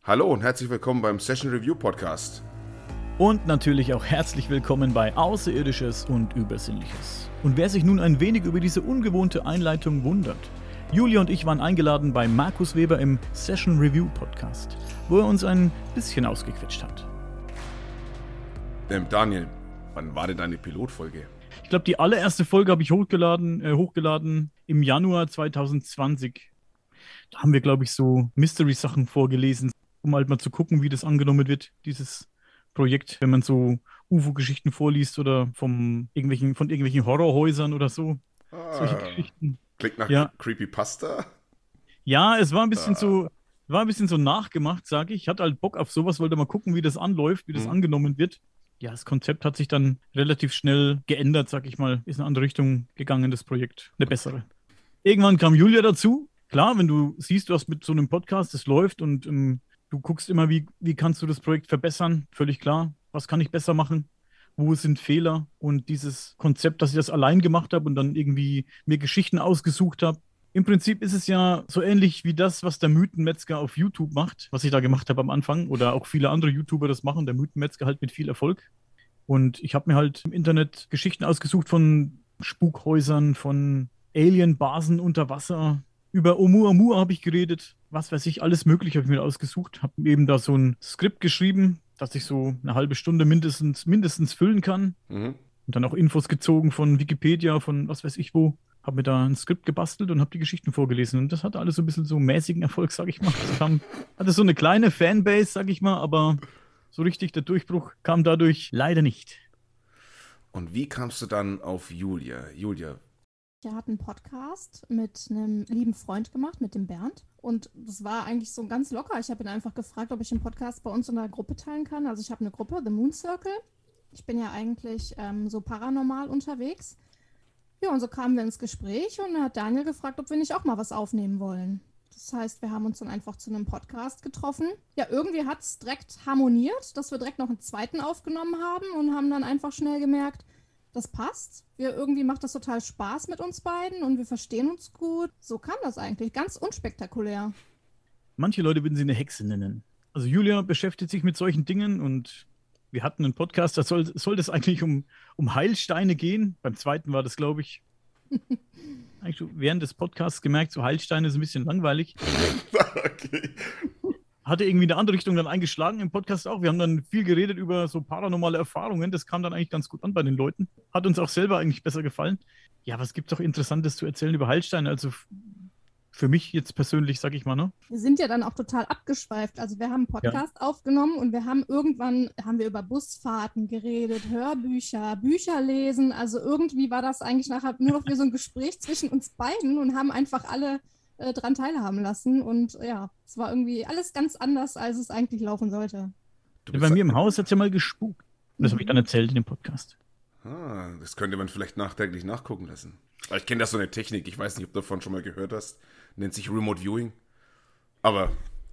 Hallo und herzlich willkommen beim Session Review Podcast. Und natürlich auch herzlich willkommen bei Außerirdisches und Übersinnliches. Und wer sich nun ein wenig über diese ungewohnte Einleitung wundert, Julia und ich waren eingeladen bei Markus Weber im Session Review Podcast, wo er uns ein bisschen ausgequetscht hat. Daniel, wann war denn deine Pilotfolge? Ich glaube, die allererste Folge habe ich hochgeladen im Januar 2020. Da haben wir, glaube ich, so Mystery-Sachen vorgelesen, um halt mal zu gucken, wie das angenommen wird, dieses Projekt, wenn man so UFO-Geschichten vorliest oder von irgendwelchen Horrorhäusern oder so. Solche Geschichten. Klingt nach Creepypasta. Ja, es war ein bisschen so nachgemacht, sage ich. Ich hatte halt Bock auf sowas, wollte mal gucken, wie das anläuft, wie das angenommen wird. Ja, das Konzept hat sich dann relativ schnell geändert, sag ich mal. Ist in eine andere Richtung gegangen, das Projekt. Eine bessere. Irgendwann kam Julia dazu. Klar, wenn du siehst, du hast mit so einem Podcast, das läuft und du guckst immer, wie kannst du das Projekt verbessern. Völlig klar. Was kann ich besser machen? Wo sind Fehler? Und dieses Konzept, dass ich das allein gemacht habe und dann irgendwie mir Geschichten ausgesucht habe. Im Prinzip ist es ja so ähnlich wie das, was der Mythenmetzger auf YouTube macht, was ich da gemacht habe am Anfang oder auch viele andere YouTuber das machen, der Mythenmetzger halt mit viel Erfolg. Und ich habe mir halt im Internet Geschichten ausgesucht von Spukhäusern, von Alien-Basen unter Wasser. Über Oumuamua habe ich geredet, was weiß ich, alles Mögliche habe ich mir ausgesucht. Habe eben da so ein Skript geschrieben, dass ich so eine halbe Stunde mindestens füllen kann. Und dann auch Infos gezogen von Wikipedia, von was weiß ich wo. Habe mir da ein Skript gebastelt und habe die Geschichten vorgelesen. Und das hatte alles so ein bisschen so mäßigen Erfolg, sag ich mal. Hatte so eine kleine Fanbase, sag ich mal, aber so richtig der Durchbruch kam dadurch leider nicht. Und wie kamst du dann auf Julia? Julia. Ich hatte einen Podcast mit einem lieben Freund gemacht, mit dem Bernd. Und das war eigentlich so ganz locker. Ich habe ihn einfach gefragt, ob ich den Podcast bei uns in der Gruppe teilen kann. Also ich habe eine Gruppe, The Moon Circle. Ich bin ja eigentlich so paranormal unterwegs. Ja, und so kamen wir ins Gespräch und dann hat Daniel gefragt, ob wir nicht auch mal was aufnehmen wollen. Das heißt, wir haben uns dann einfach zu einem Podcast getroffen. Ja, irgendwie hat es direkt harmoniert, dass wir direkt noch einen zweiten aufgenommen haben und haben dann einfach schnell gemerkt, das passt. Irgendwie macht das total Spaß mit uns beiden und wir verstehen uns gut. So kam das eigentlich, ganz unspektakulär. Manche Leute würden sie eine Hexe nennen. Also Julia beschäftigt sich mit solchen Dingen und wir hatten einen Podcast, da soll es eigentlich um Heilsteine gehen. Beim zweiten war das, glaube ich, eigentlich so während des Podcasts gemerkt, so Heilsteine ist ein bisschen langweilig. Okay. Hatte irgendwie eine andere Richtung dann eingeschlagen im Podcast auch. Wir haben dann viel geredet über so paranormale Erfahrungen. Das kam dann eigentlich ganz gut an bei den Leuten. Hat uns auch selber eigentlich besser gefallen. Ja, was gibt's auch Interessantes zu erzählen über Heilsteine? Also für mich jetzt persönlich, sag ich mal, ne? Wir sind ja dann auch total abgeschweift. Also wir haben einen Podcast aufgenommen und irgendwann haben wir über Busfahrten geredet, Hörbücher, Bücher lesen. Also irgendwie war das eigentlich nachher nur noch wie so ein Gespräch zwischen uns beiden und haben einfach alle dran teilhaben lassen. Und ja, es war irgendwie alles ganz anders, als es eigentlich laufen sollte. Bei mir im Haus hat es ja mal gespukt. Und das habe ich dann erzählt in dem Podcast. Das könnte man vielleicht nachträglich nachgucken lassen. Aber ich kenne das so eine Technik, ich weiß nicht, ob du davon schon mal gehört hast. Nennt sich Remote Viewing. Aber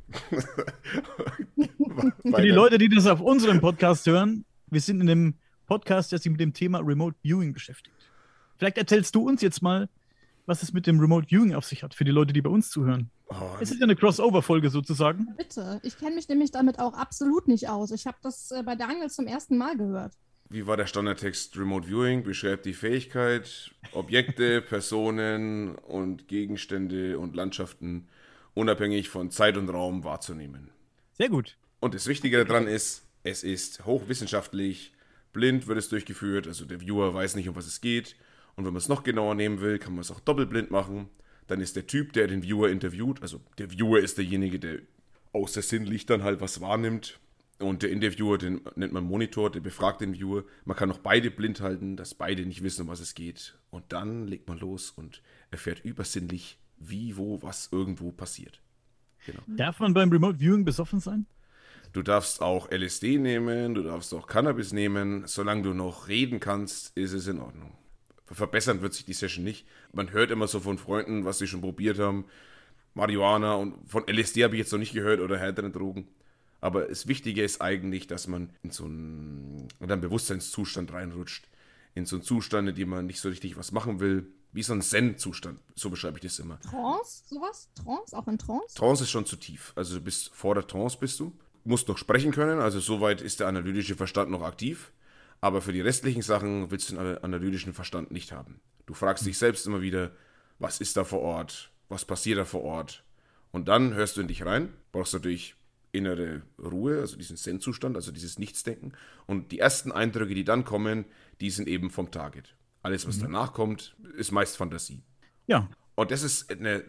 für die Leute, die das auf unserem Podcast hören, wir sind in einem Podcast, der sich mit dem Thema Remote Viewing beschäftigt. Vielleicht erzählst du uns jetzt mal, was es mit dem Remote Viewing auf sich hat, für die Leute, die bei uns zuhören. Es ist ja eine Crossover-Folge sozusagen. Bitte, ich kenne mich nämlich damit auch absolut nicht aus. Ich habe das bei Daniel zum ersten Mal gehört. Wie war der Standardtext? Remote Viewing beschreibt die Fähigkeit, Objekte, Personen und Gegenstände und Landschaften unabhängig von Zeit und Raum wahrzunehmen. Sehr gut. Und das Wichtige daran ist, es ist hochwissenschaftlich, blind wird es durchgeführt, also der Viewer weiß nicht, um was es geht. Und wenn man es noch genauer nehmen will, kann man es auch doppelblind machen. Dann ist der Typ, der den Viewer interviewt, also der Viewer ist derjenige, der außer Sinnlichtern halt was wahrnimmt. Und der Interviewer, den nennt man Monitor, der befragt den Viewer. Man kann auch beide blind halten, dass beide nicht wissen, um was es geht. Und dann legt man los und erfährt übersinnlich, wie, wo, was irgendwo passiert. Genau. Darf man beim Remote Viewing besoffen sein? Du darfst auch LSD nehmen, du darfst auch Cannabis nehmen. Solange du noch reden kannst, ist es in Ordnung. Verbessern wird sich die Session nicht. Man hört immer so von Freunden, was sie schon probiert haben. Marihuana und von LSD habe ich jetzt noch nicht gehört oder härteren Drogen. Aber das Wichtige ist eigentlich, dass man in so einen Bewusstseinszustand reinrutscht. In so einen Zustand, in dem man nicht so richtig was machen will. Wie so ein Zen-Zustand, so beschreibe ich das immer. Trance, sowas? Trance, auch in Trance? Trance ist schon zu tief. Also vor der Trance bist du. Musst noch sprechen können, also soweit ist der analytische Verstand noch aktiv. Aber für die restlichen Sachen willst du den analytischen Verstand nicht haben. Du fragst dich selbst immer wieder, was ist da vor Ort? Was passiert da vor Ort? Und dann hörst du in dich rein, brauchst natürlich innere Ruhe, also diesen Zen-Zustand, also dieses Nichtsdenken. Und die ersten Eindrücke, die dann kommen, die sind eben vom Target. Alles, was danach kommt, ist meist Fantasie. Ja. Und das ist eine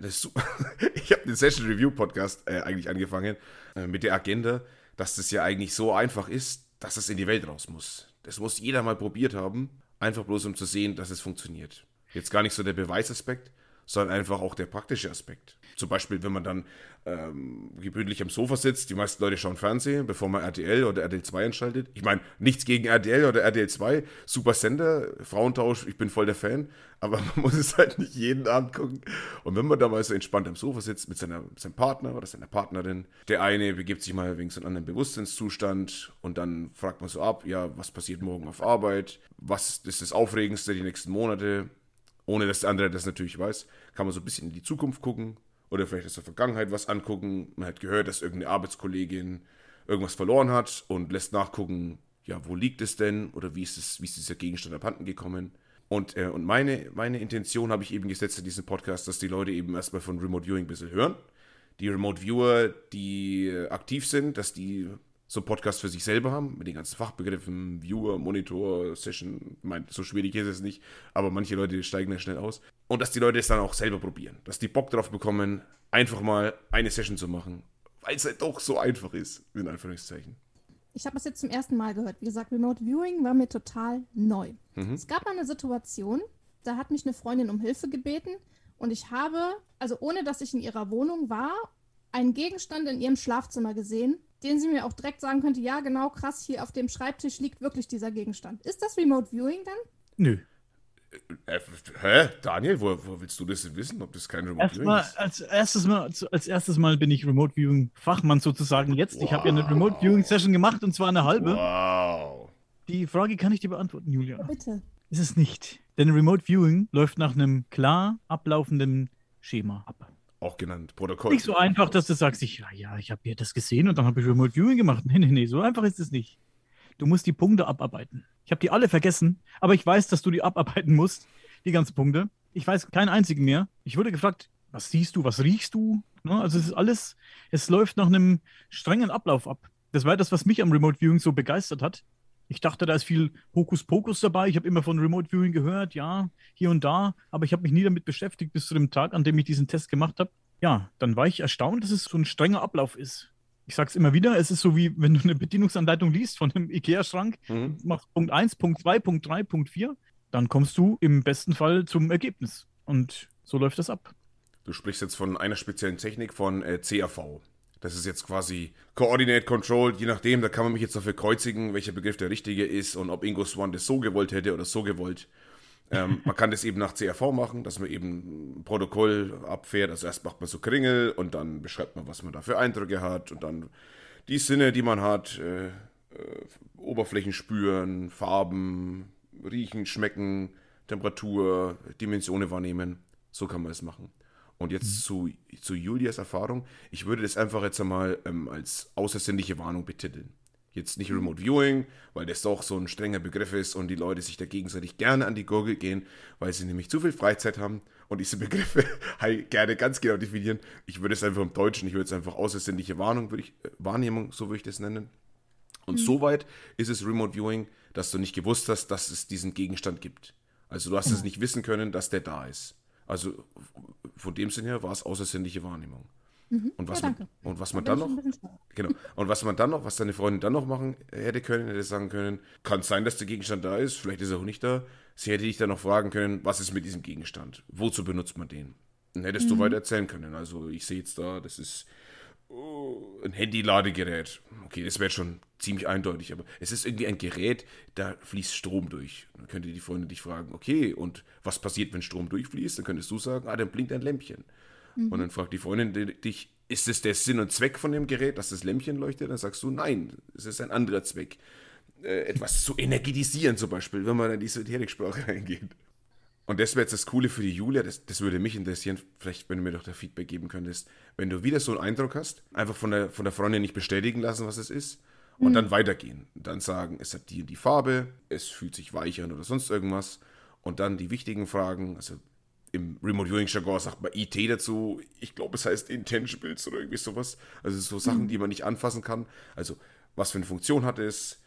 ich habe den Session Review Podcast eigentlich angefangen mit der Agenda, dass das ja eigentlich so einfach ist, dass es in die Welt raus muss. Das muss jeder mal probiert haben, einfach bloß um zu sehen, dass es funktioniert. Jetzt gar nicht so der Beweisaspekt, sondern einfach auch der praktische Aspekt. Zum Beispiel, wenn man dann gemütlich am Sofa sitzt, die meisten Leute schauen Fernsehen, bevor man RTL oder RTL 2 einschaltet. Ich meine, nichts gegen RTL oder RTL 2, super Sender, Frauentausch, ich bin voll der Fan, aber man muss es halt nicht jeden Abend gucken. Und wenn man da mal so entspannt am Sofa sitzt mit seinem Partner oder seiner Partnerin, der eine begibt sich mal wegen so einem anderen Bewusstseinszustand und dann fragt man so ab, ja, was passiert morgen auf Arbeit, was ist das Aufregendste die nächsten Monate, ohne dass der andere das natürlich weiß, kann man so ein bisschen in die Zukunft gucken oder vielleicht aus der Vergangenheit was angucken. Man hat gehört, dass irgendeine Arbeitskollegin irgendwas verloren hat und lässt nachgucken, ja, wo liegt es denn oder wie ist dieser Gegenstand abhanden gekommen. Und meine Intention habe ich eben gesetzt in diesem Podcast, dass die Leute eben erstmal von Remote Viewing ein bisschen hören. Die Remote Viewer, die aktiv sind, dass die so einen Podcast für sich selber haben, mit den ganzen Fachbegriffen, Viewer, Monitor, Session, so schwierig ist es nicht, aber manche Leute steigen da schnell aus. Und dass die Leute es dann auch selber probieren, dass die Bock drauf bekommen, einfach mal eine Session zu machen, weil es halt doch so einfach ist, in Anführungszeichen. Ich habe es jetzt zum ersten Mal gehört. Wie gesagt, Remote Viewing war mir total neu. Es gab mal eine Situation, da hat mich eine Freundin um Hilfe gebeten und ich habe, also ohne dass ich in ihrer Wohnung war, einen Gegenstand in ihrem Schlafzimmer gesehen, den sie mir auch direkt sagen könnte, ja genau, krass, hier auf dem Schreibtisch liegt wirklich dieser Gegenstand. Ist das Remote Viewing dann? Nö. Hä? Daniel, wo willst du das denn wissen, ob das kein Remote Viewing ist? Als erstes Mal bin ich Remote Viewing Fachmann sozusagen jetzt. Wow. Ich habe ja eine Remote Viewing Session gemacht und zwar eine halbe. Wow. Die Frage kann ich dir beantworten, Julia. Ja, bitte. Ist es nicht. Denn Remote Viewing läuft nach einem klar ablaufenden Schema ab. Auch genannt Protokoll. Nicht so einfach, dass du sagst, ich habe hier das gesehen und dann habe ich Remote Viewing gemacht. Nee, so einfach ist es nicht. Du musst die Punkte abarbeiten. Ich habe die alle vergessen, aber ich weiß, dass du die abarbeiten musst, die ganzen Punkte. Ich weiß keinen einzigen mehr. Ich wurde gefragt, was siehst du, was riechst du? Also es ist alles, es läuft nach einem strengen Ablauf ab. Das war das, was mich am Remote Viewing so begeistert hat. Ich dachte, da ist viel Hokuspokus dabei. Ich habe immer von Remote Viewing gehört, ja, hier und da, aber ich habe mich nie damit beschäftigt bis zu dem Tag, an dem ich diesen Test gemacht habe. Ja, dann war ich erstaunt, dass es so ein strenger Ablauf ist. Ich sage es immer wieder, es ist so wie, wenn du eine Bedienungsanleitung liest von einem Ikea-Schrank, machst Punkt 1, Punkt 2, Punkt 3, Punkt 4, dann kommst du im besten Fall zum Ergebnis. Und so läuft das ab. Du sprichst jetzt von einer speziellen Technik von CAV. Das ist jetzt quasi Coordinate Control, je nachdem, da kann man mich jetzt dafür kreuzigen, welcher Begriff der richtige ist und ob Ingo Swann das so gewollt hätte oder so gewollt. Man kann das eben nach CAV machen, dass man eben ein Protokoll abfährt. Also erst macht man so Kringel und dann beschreibt man, was man da für Eindrücke hat und dann die Sinne, die man hat, Oberflächen spüren, Farben, riechen, schmecken, Temperatur, Dimensionen wahrnehmen. So kann man es machen. Und jetzt zu Julias Erfahrung. Ich würde das einfach jetzt einmal als außersinnliche Warnung betiteln. Jetzt nicht Remote Viewing, weil das doch so ein strenger Begriff ist und die Leute sich da gegenseitig gerne an die Gurgel gehen, weil sie nämlich zu viel Freizeit haben und diese Begriffe halt gerne ganz genau definieren. Ich würde es einfach im Deutschen, ich würde es einfach außersinnliche Wahrnehmung, so würde ich das nennen. Und soweit ist es Remote Viewing, dass du nicht gewusst hast, dass es diesen Gegenstand gibt. Also du hast es nicht wissen können, dass der da ist. Also von dem Sinn her war es außersinnliche Wahrnehmung. Und was man dann noch, was deine Freundin dann noch machen hätte sagen können, kann es sein, dass der Gegenstand da ist, vielleicht ist er auch nicht da. Sie hätte dich dann noch fragen können, was ist mit diesem Gegenstand? Wozu benutzt man den? Dann hättest du weiter erzählen können. Also ich sehe jetzt da, das ist ein Handy-Ladegerät. Okay, das wäre schon ziemlich eindeutig, aber es ist irgendwie ein Gerät, da fließt Strom durch. Dann könnte die Freundin dich fragen, okay, und was passiert, wenn Strom durchfließt? Dann könntest du sagen, dann blinkt ein Lämpchen. Und dann fragt die Freundin dich, ist es der Sinn und Zweck von dem Gerät, dass das Lämpchen leuchtet? Dann sagst du, nein, es ist ein anderer Zweck. Etwas zu energetisieren zum Beispiel, wenn man in die Esoteriksprache reingeht. Und das wäre jetzt das Coole für die Julia, das würde mich interessieren, vielleicht, wenn du mir doch da Feedback geben könntest, wenn du wieder so einen Eindruck hast, einfach von der Freundin nicht bestätigen lassen, was es ist, und dann weitergehen. Und dann sagen, es hat die und die Farbe, es fühlt sich weich an oder sonst irgendwas. Und dann die wichtigen Fragen, also im Remote Viewing Jargon sagt man IT dazu, ich glaube, es heißt Intangibles oder irgendwie sowas. Also so Sachen, die man nicht anfassen kann. Also was für eine Funktion hat es,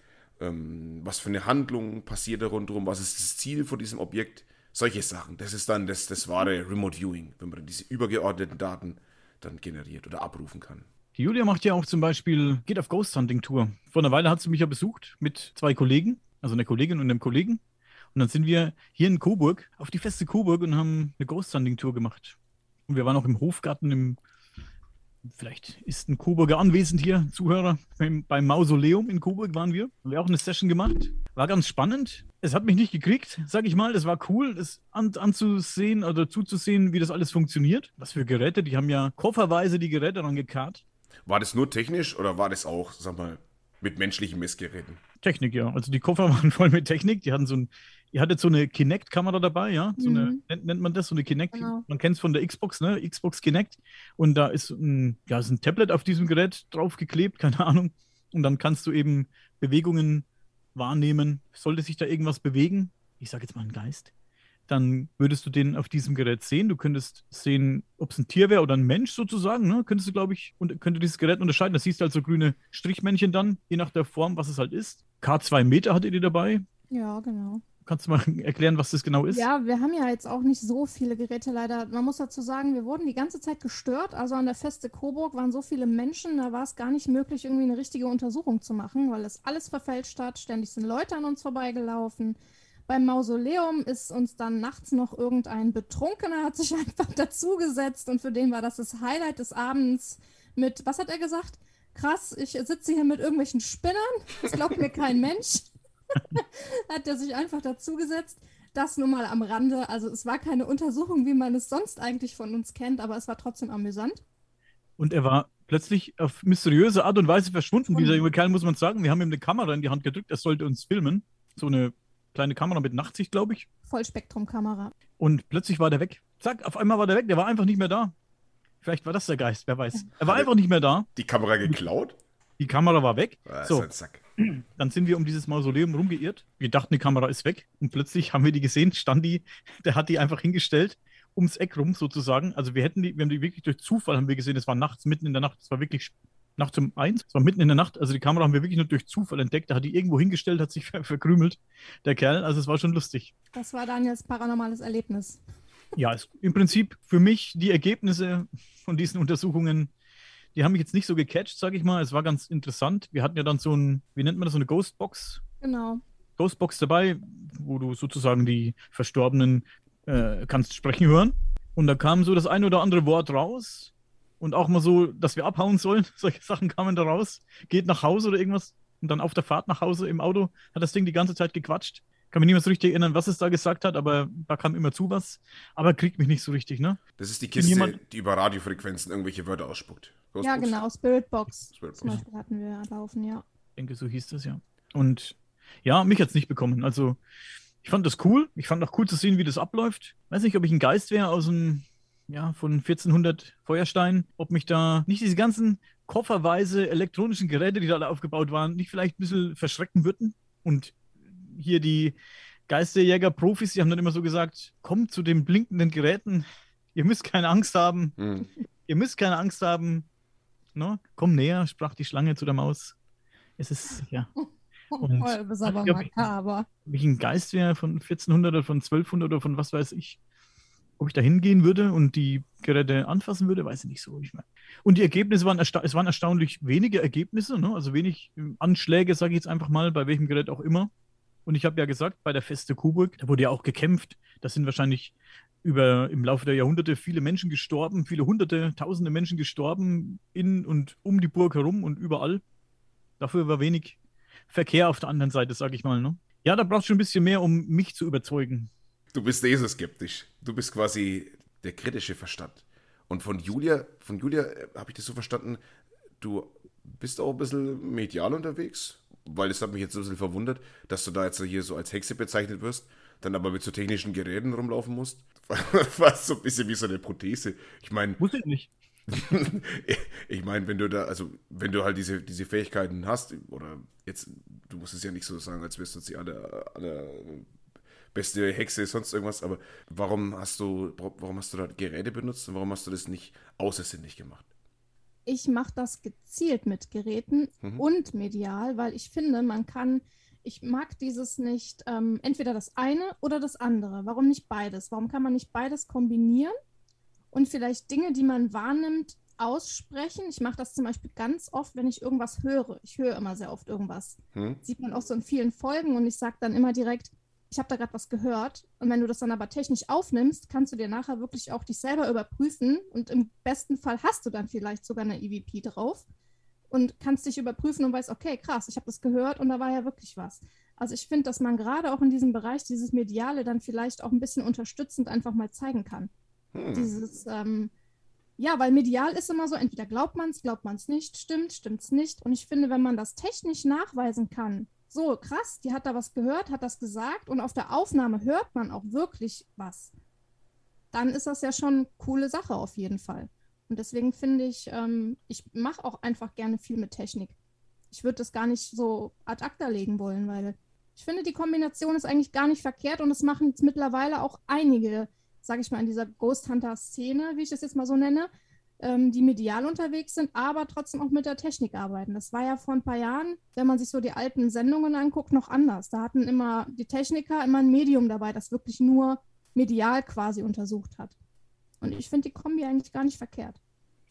was für eine Handlung passiert da rundherum, was ist das Ziel von diesem Objekt. Solche Sachen, das ist dann das wahre Remote Viewing, wenn man dann diese übergeordneten Daten dann generiert oder abrufen kann. Die Julia macht ja auch zum Beispiel, geht auf Ghost Hunting Tour. Vor einer Weile hat sie mich ja besucht mit 2 Kollegen, also einer Kollegin und einem Kollegen. Und dann sind wir hier in Coburg, auf die feste Coburg und haben eine Ghost Hunting Tour gemacht. Und wir waren auch im Hofgarten, vielleicht ist ein Coburger anwesend hier, Zuhörer, beim Mausoleum in Coburg waren wir. Haben wir auch eine Session gemacht. War ganz spannend. Es hat mich nicht gekriegt, sag ich mal. Das war cool, das anzusehen oder zuzusehen, wie das alles funktioniert. Was für Geräte, die haben ja kofferweise die Geräte rangekarrt. War das nur technisch oder war das auch, sag mal, mit menschlichen Messgeräten? Technik, ja. Also die Koffer waren voll mit Technik. Ihr hattet so eine Kinect-Kamera dabei, ja. So eine, nennt man das, so eine Kinect. Genau. Man kennt es von der Xbox, ne? Xbox Kinect. Und da ist ist ein Tablet auf diesem Gerät draufgeklebt, keine Ahnung. Und dann kannst du eben Bewegungen wahrnehmen. Sollte sich da irgendwas bewegen, ich sage jetzt mal ein Geist, dann würdest du den auf diesem Gerät sehen. Du könntest sehen, ob es ein Tier wäre oder ein Mensch sozusagen, ne? Könntest du, glaube ich, könnte dieses Gerät unterscheiden. Da siehst du halt so grüne Strichmännchen dann, je nach der Form, was es halt ist. K2 Meter hattet ihr dabei. Ja, genau. Kannst du mal erklären, was das genau ist? Ja, wir haben ja jetzt auch nicht so viele Geräte leider. Man muss dazu sagen, wir wurden die ganze Zeit gestört. Also an der Feste Coburg waren so viele Menschen, da war es gar nicht möglich, irgendwie eine richtige Untersuchung zu machen, weil es alles verfälscht hat. Ständig sind Leute an uns vorbeigelaufen. Beim Mausoleum ist uns dann nachts noch irgendein Betrunkener, hat sich einfach dazugesetzt und für den war das das Highlight des Abends mit, was hat er gesagt? Krass, ich sitze hier mit irgendwelchen Spinnern, das glaubt mir kein Mensch. Hat er sich einfach dazugesetzt. Das nur mal am Rande. Also es war keine Untersuchung, wie man es sonst eigentlich von uns kennt, aber es war trotzdem amüsant. Und er war plötzlich auf mysteriöse Art und Weise verschwunden. Dieser junge Kerl, muss man sagen. Wir haben ihm eine Kamera in die Hand gedrückt, er sollte uns filmen. So eine kleine Kamera mit Nachtsicht, glaube ich. Vollspektrumkamera. Und plötzlich war der weg. Zack, auf einmal war der weg. Der war einfach nicht mehr da. Vielleicht war das der Geist, wer weiß. Er war einfach nicht mehr da. Die Kamera geklaut? Die Kamera war weg. So ein Sack. Dann sind wir um dieses Mausoleum rumgeirrt. Wir dachten, die Kamera ist weg. Und plötzlich haben wir die gesehen, der hat die einfach hingestellt, ums Eck rum sozusagen. Also wir haben die wirklich durch Zufall haben wir gesehen. Es war nachts, mitten in der Nacht. Es war wirklich nachts um 1. Es war mitten in der Nacht. Also die Kamera haben wir wirklich nur durch Zufall entdeckt. Da hat die irgendwo hingestellt, hat sich verkrümelt, der Kerl. Also es war schon lustig. Das war Daniels paranormales Erlebnis. Ja, im Prinzip für mich die Ergebnisse von diesen Untersuchungen, die haben mich jetzt nicht so gecatcht, sage ich mal. Es war ganz interessant. Wir hatten ja dann so wie nennt man das, so eine Ghostbox? Genau. Ghostbox dabei, wo du sozusagen die Verstorbenen kannst sprechen hören. Und da kam so das ein oder andere Wort raus. Und auch mal so, dass wir abhauen sollen. Solche Sachen kamen da raus. Geht nach Hause oder irgendwas. Und dann auf der Fahrt nach Hause im Auto hat das Ding die ganze Zeit gequatscht. Kann mich nicht mehr so richtig erinnern, was es da gesagt hat, aber da kam immer zu was. Aber kriegt mich nicht so richtig, ne? Das ist die Kiste, die über Radiofrequenzen irgendwelche Wörter ausspuckt. Ja, genau, Spiritbox. Spiritbox. Zum Beispiel hatten wir laufen, ja. Ich denke, so hieß das, ja. Und ja, mich hat es nicht bekommen. Also, ich fand das cool. Ich fand auch cool zu sehen, wie das abläuft. Weiß nicht, ob ich ein Geist wäre von 1400 Feuerstein, ob mich da nicht diese ganzen kofferweise elektronischen Geräte, die da alle aufgebaut waren, nicht vielleicht ein bisschen verschrecken würden. Und hier die Geisterjäger-Profis, die haben dann immer so gesagt, kommt zu den blinkenden Geräten, ihr müsst keine Angst haben. Ihr müsst keine Angst haben. No? Komm näher, sprach die Schlange zu der Maus. Es ist, ja. Und du bist aber makaber. Ob ich ein Geist wäre von 1400 oder von 1200 oder von was weiß ich, ob ich da hingehen würde und die Geräte anfassen würde, weiß ich nicht so. Und die Ergebnisse waren, es waren erstaunlich wenige Ergebnisse, ne? Also wenig Anschläge, sage ich jetzt einfach mal, bei welchem Gerät auch immer. Und ich habe ja gesagt, bei der Feste Coburg, da wurde ja auch gekämpft. Da sind wahrscheinlich im Laufe der Jahrhunderte viele Menschen gestorben, viele Hunderte, tausende Menschen gestorben in und um die Burg herum und überall. Dafür war wenig Verkehr auf der anderen Seite, sage ich mal. Ne? Ja, da brauchst du schon ein bisschen mehr, um mich zu überzeugen. Du bist eh so skeptisch. Du bist quasi der kritische Verstand. Und von Julia habe ich das so verstanden, du bist auch ein bisschen medial unterwegs, weil es hat mich jetzt so ein bisschen verwundert, dass du da jetzt hier so als Hexe bezeichnet wirst. dann aber mit so technischen Geräten rumlaufen musst. Fast so ein bisschen wie so eine Prothese. Ich meine, Muss ich nicht. ich meine, wenn du halt diese Fähigkeiten hast, oder jetzt, du musst es ja nicht so sagen, als wärst du jetzt die aller beste Hexe, sonst irgendwas, aber warum hast du da Geräte benutzt und warum hast du das nicht außersinnig gemacht? Ich mache das gezielt mit Geräten und medial, weil ich finde, ich mag dieses nicht, entweder das eine oder das andere. Warum nicht beides? Warum kann man nicht beides kombinieren und vielleicht Dinge, die man wahrnimmt, aussprechen? Ich mache das zum Beispiel ganz oft, wenn ich irgendwas höre. Ich höre immer sehr oft irgendwas. Sieht man auch so in vielen Folgen und ich sage dann immer direkt, ich habe da gerade was gehört. Und wenn du das dann aber technisch aufnimmst, kannst du dir nachher wirklich auch dich selber überprüfen und im besten Fall hast du dann vielleicht sogar eine EVP drauf und kannst dich überprüfen und weißt, okay, krass, ich habe das gehört und da war ja wirklich was. Also ich finde, dass man gerade auch in diesem Bereich dieses Mediale dann vielleicht auch ein bisschen unterstützend einfach mal zeigen kann. Dieses, weil medial ist immer so, entweder glaubt man es nicht, stimmt's nicht. Und ich finde, wenn man das technisch nachweisen kann, so krass, die hat da was gehört, hat das gesagt und auf der Aufnahme hört man auch wirklich was, dann ist das ja schon eine coole Sache auf jeden Fall. Und deswegen finde ich, ich mache auch einfach gerne viel mit Technik. Ich würde das gar nicht so ad acta legen wollen, weil ich finde, die Kombination ist eigentlich gar nicht verkehrt und es machen jetzt mittlerweile auch einige, sage ich mal, in dieser Ghost Hunter-Szene, wie ich das jetzt mal so nenne, die medial unterwegs sind, aber trotzdem auch mit der Technik arbeiten. Das war ja vor ein paar Jahren, wenn man sich so die alten Sendungen anguckt, noch anders. Da hatten immer die Techniker immer ein Medium dabei, das wirklich nur medial quasi untersucht hat. Und ich finde die Kombi eigentlich gar nicht verkehrt.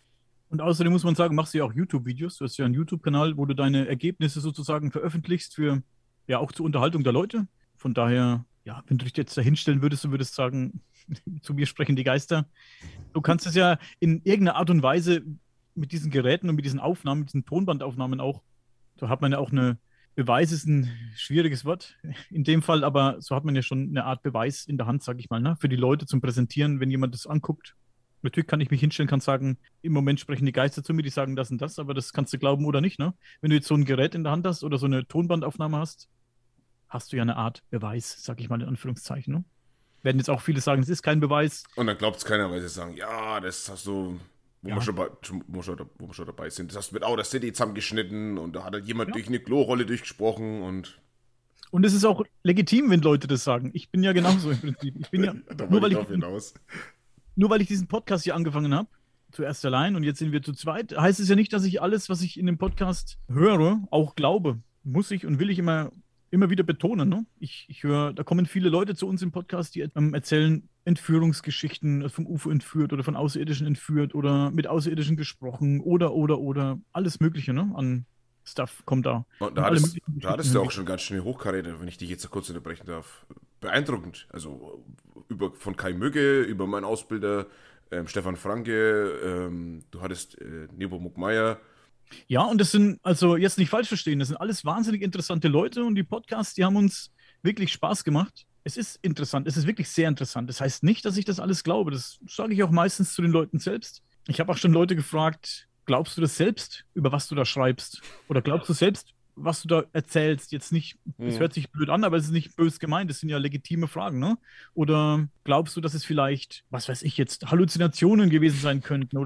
Und außerdem muss man sagen, machst du ja auch YouTube-Videos. Du hast ja einen YouTube-Kanal, wo du deine Ergebnisse sozusagen veröffentlichst für, ja, auch zur Unterhaltung der Leute. Von daher, ja, wenn du dich jetzt da hinstellen würdest und würdest sagen, zu mir sprechen die Geister, du kannst es ja in irgendeiner Art und Weise mit diesen Geräten und mit diesen Aufnahmen, mit diesen Tonbandaufnahmen auch, so hat man ja auch Beweis ist ein schwieriges Wort in dem Fall, aber so hat man ja schon eine Art Beweis in der Hand, sage ich mal, ne? Für die Leute zum Präsentieren, wenn jemand das anguckt. Natürlich kann ich mich hinstellen, kann sagen, im Moment sprechen die Geister zu mir, die sagen das und das, aber das kannst du glauben oder nicht, ne? Wenn du jetzt so ein Gerät in der Hand hast oder so eine Tonbandaufnahme hast, hast du ja eine Art Beweis, sage ich mal in Anführungszeichen, ne? Werden jetzt auch viele sagen, es ist kein Beweis. Und dann glaubt es keiner, weil sie sagen, ja, das hast du, wo Ja. wir schon dabei sind, das hast du mit Outer City zusammengeschnitten und da hat halt jemand Ja. durch eine Klorolle durchgesprochen und Und es ist auch legitim, wenn Leute das sagen. Ich bin ja genauso im Prinzip. Ich bin ja, da nur wollte weil ich drauf hinaus. nur weil ich diesen Podcast hier angefangen habe, zuerst allein und jetzt sind wir zu zweit, heißt es ja nicht, dass ich alles, was ich in dem Podcast höre, auch glaube. Muss ich und will ich immer wieder betonen. Ne? Ich höre, da kommen viele Leute zu uns im Podcast, die erzählen Entführungsgeschichten, vom UFO entführt oder von Außerirdischen entführt oder mit Außerirdischen gesprochen oder alles Mögliche, ne? An Stuff kommt da. Und Und alle möglichen da hattest Geschichten du auch hinweg. schon ganz schöne Hochkaräter, wenn ich dich jetzt kurz unterbrechen darf. Beeindruckend. Also von Kai Mügge, über meinen Ausbilder Stefan Franke, du hattest Nebo Muckmeier. Ja, und das sind, also jetzt nicht falsch verstehen, das sind alles wahnsinnig interessante Leute und die Podcasts, die haben uns wirklich Spaß gemacht. Es ist interessant, es ist wirklich sehr interessant. Das heißt nicht, dass ich das alles glaube. Das sage ich auch meistens zu den Leuten selbst. Ich habe auch schon Leute gefragt, glaubst du das selbst, über was du da schreibst? Oder glaubst du selbst, was du da erzählst? Jetzt nicht, es hört sich blöd an, aber es ist nicht bös gemeint, das sind ja legitime Fragen, ne? Oder glaubst du, dass es vielleicht, was weiß ich jetzt, Halluzinationen gewesen sein könnten?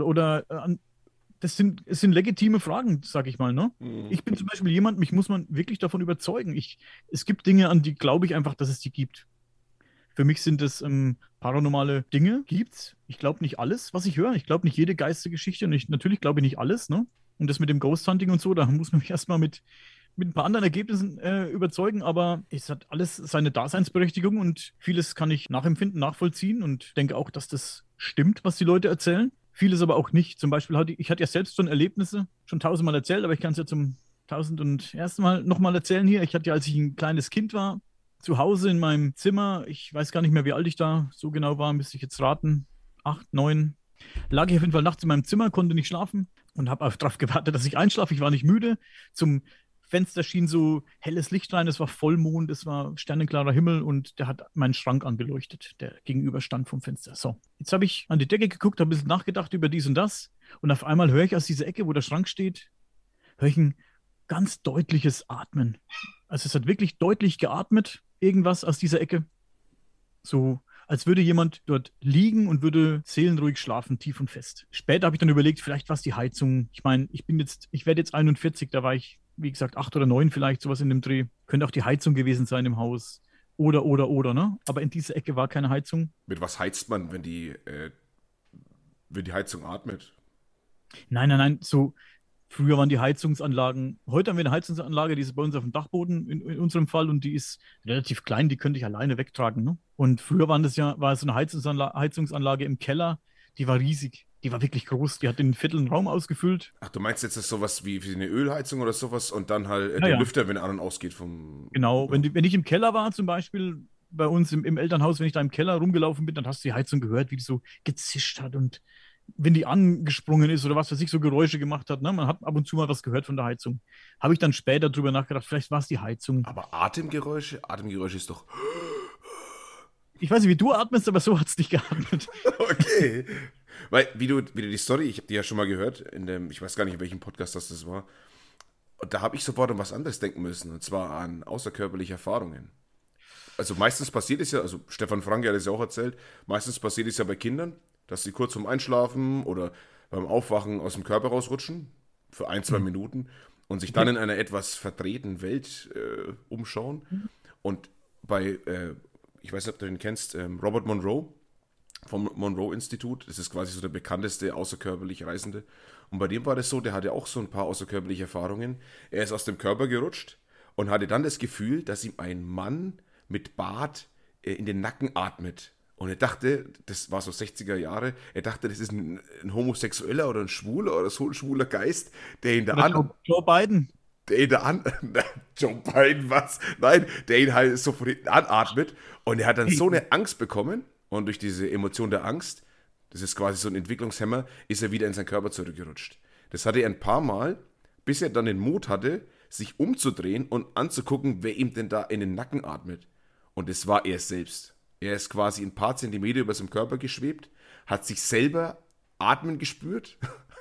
Es sind legitime Fragen, sag ich mal, ne? Ich bin zum Beispiel jemand, mich muss man wirklich davon überzeugen. Es gibt Dinge, an die glaube ich einfach, dass es die gibt. Für mich sind es paranormale Dinge, gibt's. Ich glaube nicht alles, was ich höre. Ich glaube nicht jede Geistergeschichte und natürlich glaube ich nicht alles, ne? Und das mit dem Ghost Hunting und so, da muss man mich erstmal mit ein paar anderen Ergebnissen überzeugen, aber es hat alles seine Daseinsberechtigung und vieles kann ich nachempfinden, nachvollziehen und denke auch, dass das stimmt, was die Leute erzählen. Vieles aber auch nicht. Zum Beispiel ich hatte ja selbst schon Erlebnisse, schon 1000-mal erzählt, aber ich kann es ja zum 1001. Mal nochmal erzählen hier. Ich hatte ja, als ich ein kleines Kind war, zu Hause in meinem Zimmer, ich weiß gar nicht mehr, wie alt ich da so genau war, müsste ich jetzt raten, 8, 9, lag ich auf jeden Fall nachts in meinem Zimmer, konnte nicht schlafen und habe darauf gewartet, dass ich einschlafe. Ich war nicht müde. Zum Fenster schien so helles Licht rein, es war Vollmond, es war sternenklarer Himmel und der hat meinen Schrank angeleuchtet, der gegenüber stand vom Fenster. So, jetzt habe ich an die Decke geguckt, habe ein bisschen nachgedacht über dies und das und auf einmal höre ich aus dieser Ecke, wo der Schrank steht, höre ich ein ganz deutliches Atmen. Also es hat wirklich deutlich geatmet, irgendwas aus dieser Ecke. So, als würde jemand dort liegen und würde seelenruhig schlafen, tief und fest. Später habe ich dann überlegt, vielleicht war es die Heizung. Ich meine, ich werde jetzt 41, da war ich, wie gesagt, 8 oder 9 vielleicht, sowas in dem Dreh. Könnte auch die Heizung gewesen sein im Haus. Oder, ne? Aber in dieser Ecke war keine Heizung. Mit was heizt man, wenn die Heizung atmet? Nein, so früher waren die Heizungsanlagen, heute haben wir eine Heizungsanlage, die ist bei uns auf dem Dachboden in unserem Fall und die ist relativ klein, die könnte ich alleine wegtragen. Ne? Und früher war es so eine Heizungsanlage im Keller, die war riesig, die war wirklich groß, die hat den vierten Raum ausgefüllt. Ach, du meinst jetzt das sowas wie eine Ölheizung oder sowas und dann halt Ja, der ja, Lüfter, wenn er an und ausgeht vom. genau. Ja. Wenn ich im Keller war, zum Beispiel bei uns im Elternhaus, wenn ich da im Keller rumgelaufen bin, dann hast du die Heizung gehört, wie die so gezischt hat und wenn die angesprungen ist oder was weiß ich, so Geräusche gemacht hat. Ne? Man hat ab und zu mal was gehört von der Heizung. Habe ich dann später drüber nachgedacht, vielleicht war es die Heizung. Aber Atemgeräusche ist doch. Ich weiß nicht, wie du atmest, aber so hat es nicht geatmet. Okay. Weil, wie du die Story, ich habe die ja schon mal gehört, ich weiß gar nicht, in welchem Podcast das war. Und da habe ich sofort an was anderes denken müssen, und zwar an außerkörperliche Erfahrungen. Also meistens passiert es ja, also Stefan Franke hat es ja auch erzählt, meistens passiert es ja bei Kindern, dass sie kurz vorm Einschlafen oder beim Aufwachen aus dem Körper rausrutschen, für 1, 2 Minuten, und sich dann in einer etwas verdrehten Welt umschauen. Und ich weiß nicht, ob du den kennst, Robert Monroe vom Monroe-Institut, das ist quasi so der bekannteste außerkörperlich Reisende. Und bei dem war das so, der hatte auch so ein paar außerkörperliche Erfahrungen. Er ist aus dem Körper gerutscht und hatte dann das Gefühl, dass ihm ein Mann mit Bart in den Nacken atmet. Und er dachte, das war so 60er Jahre, er dachte, das ist ein Homosexueller oder ein Schwuler oder so ein schwuler Geist, der ihn da Oder Joe Biden. der ihn da an, Joe Biden, was? Nein, der ihn halt so von hinten anatmet. Und er hat dann so eine Angst bekommen. Und durch diese Emotion der Angst, das ist quasi so ein Entwicklungshemmer, ist er wieder in seinen Körper zurückgerutscht. Das hatte er ein paar Mal, bis er dann den Mut hatte, sich umzudrehen und anzugucken, wer ihm denn da in den Nacken atmet. Und es war er selbst. Er ist quasi ein paar Zentimeter über seinem Körper geschwebt, hat sich selber atmen gespürt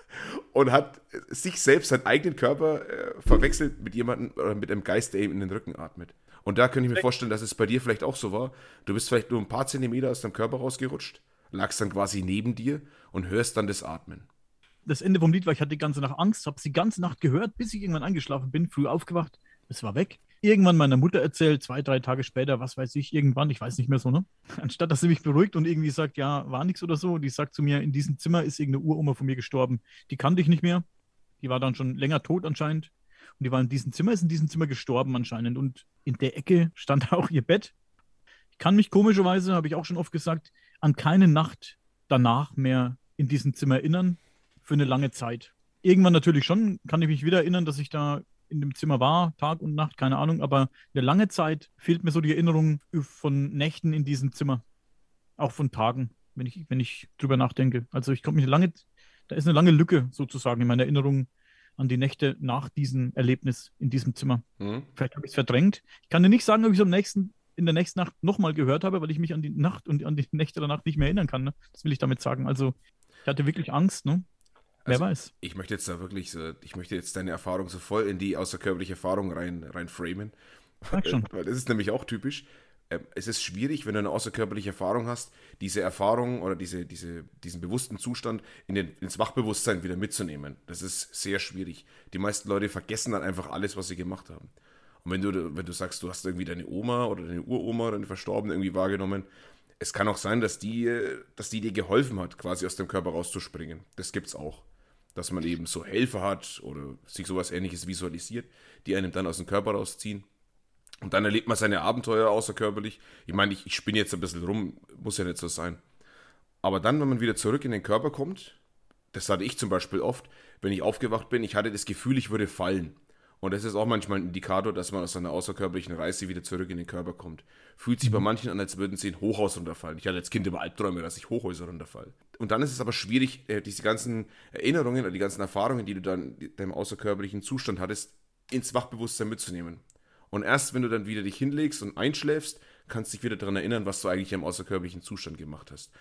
und hat sich selbst, seinen eigenen Körper verwechselt mit jemandem oder mit einem Geist, der ihm in den Rücken atmet. Und da könnte ich mir vorstellen, dass es bei dir vielleicht auch so war. Du bist vielleicht nur ein paar Zentimeter aus deinem Körper rausgerutscht, lagst dann quasi neben dir und hörst dann das Atmen. Das Ende vom Lied war, ich hatte die ganze Nacht Angst, habe es die ganze Nacht gehört, bis ich irgendwann eingeschlafen bin, früh aufgewacht, es war weg. Irgendwann meiner Mutter erzählt, 2, 3 Tage später, was weiß ich, irgendwann, ich weiß nicht mehr so, ne? Anstatt dass sie mich beruhigt und irgendwie sagt, ja, war nichts oder so, die sagt zu mir, in diesem Zimmer ist irgendeine Uroma von mir gestorben. Die kannte ich nicht mehr. Die war dann schon länger tot anscheinend. Und die war ist in diesem Zimmer gestorben anscheinend. Und in der Ecke stand auch ihr Bett. Ich kann mich komischerweise, habe ich auch schon oft gesagt, an keine Nacht danach mehr in diesem Zimmer erinnern, für eine lange Zeit. Irgendwann natürlich schon, kann ich mich wieder erinnern, dass ich da in dem Zimmer war, Tag und Nacht, keine Ahnung, aber eine lange Zeit fehlt mir so die Erinnerung von Nächten in diesem Zimmer. Auch von Tagen, wenn ich drüber nachdenke. Also ich komme mich da ist eine lange Lücke sozusagen in meiner Erinnerung an die Nächte nach diesem Erlebnis in diesem Zimmer. Hm? Vielleicht habe ich es verdrängt. Ich kann dir nicht sagen, ob ich es in der nächsten Nacht nochmal gehört habe, weil ich mich an die Nacht und an die Nächte danach nicht mehr erinnern kann. Ne? Das will ich damit sagen. Also ich hatte wirklich Angst, ne? Wer Also, weiß. ich möchte jetzt da wirklich ich möchte jetzt deine Erfahrung so voll in die außerkörperliche Erfahrung rein framen. Sag schon. Weil das ist nämlich auch typisch. Es ist schwierig, wenn du eine außerkörperliche Erfahrung hast, diese Erfahrung oder diesen bewussten Zustand ins Wachbewusstsein wieder mitzunehmen. Das ist sehr schwierig. Die meisten Leute vergessen dann einfach alles, was sie gemacht haben. Und wenn du sagst, du hast irgendwie deine Oma oder deine Uroma oder deine Verstorbene irgendwie wahrgenommen, es kann auch sein, dass die dir geholfen hat, quasi aus dem Körper rauszuspringen. Das gibt's auch. Dass man eben so Helfer hat oder sich sowas Ähnliches visualisiert, die einem dann aus dem Körper rausziehen. Und dann erlebt man seine Abenteuer außerkörperlich. Ich meine, ich spinne jetzt ein bisschen rum, muss ja nicht so sein. Aber dann, wenn man wieder zurück in den Körper kommt, das hatte ich zum Beispiel oft, wenn ich aufgewacht bin, ich hatte das Gefühl, ich würde fallen. Und das ist auch manchmal ein Indikator, dass man aus einer außerkörperlichen Reise wieder zurück in den Körper kommt. Fühlt sich bei manchen an, als würden sie ein Hochhaus runterfallen. Ich hatte als Kind immer Albträume, dass ich Hochhäuser runterfall. Und dann ist es aber schwierig, diese ganzen Erinnerungen oder die ganzen Erfahrungen, die du dann in deinem außerkörperlichen Zustand hattest, ins Wachbewusstsein mitzunehmen. Und erst wenn du dann wieder dich hinlegst und einschläfst, kannst du dich wieder daran erinnern, was du eigentlich im außerkörperlichen Zustand gemacht hast.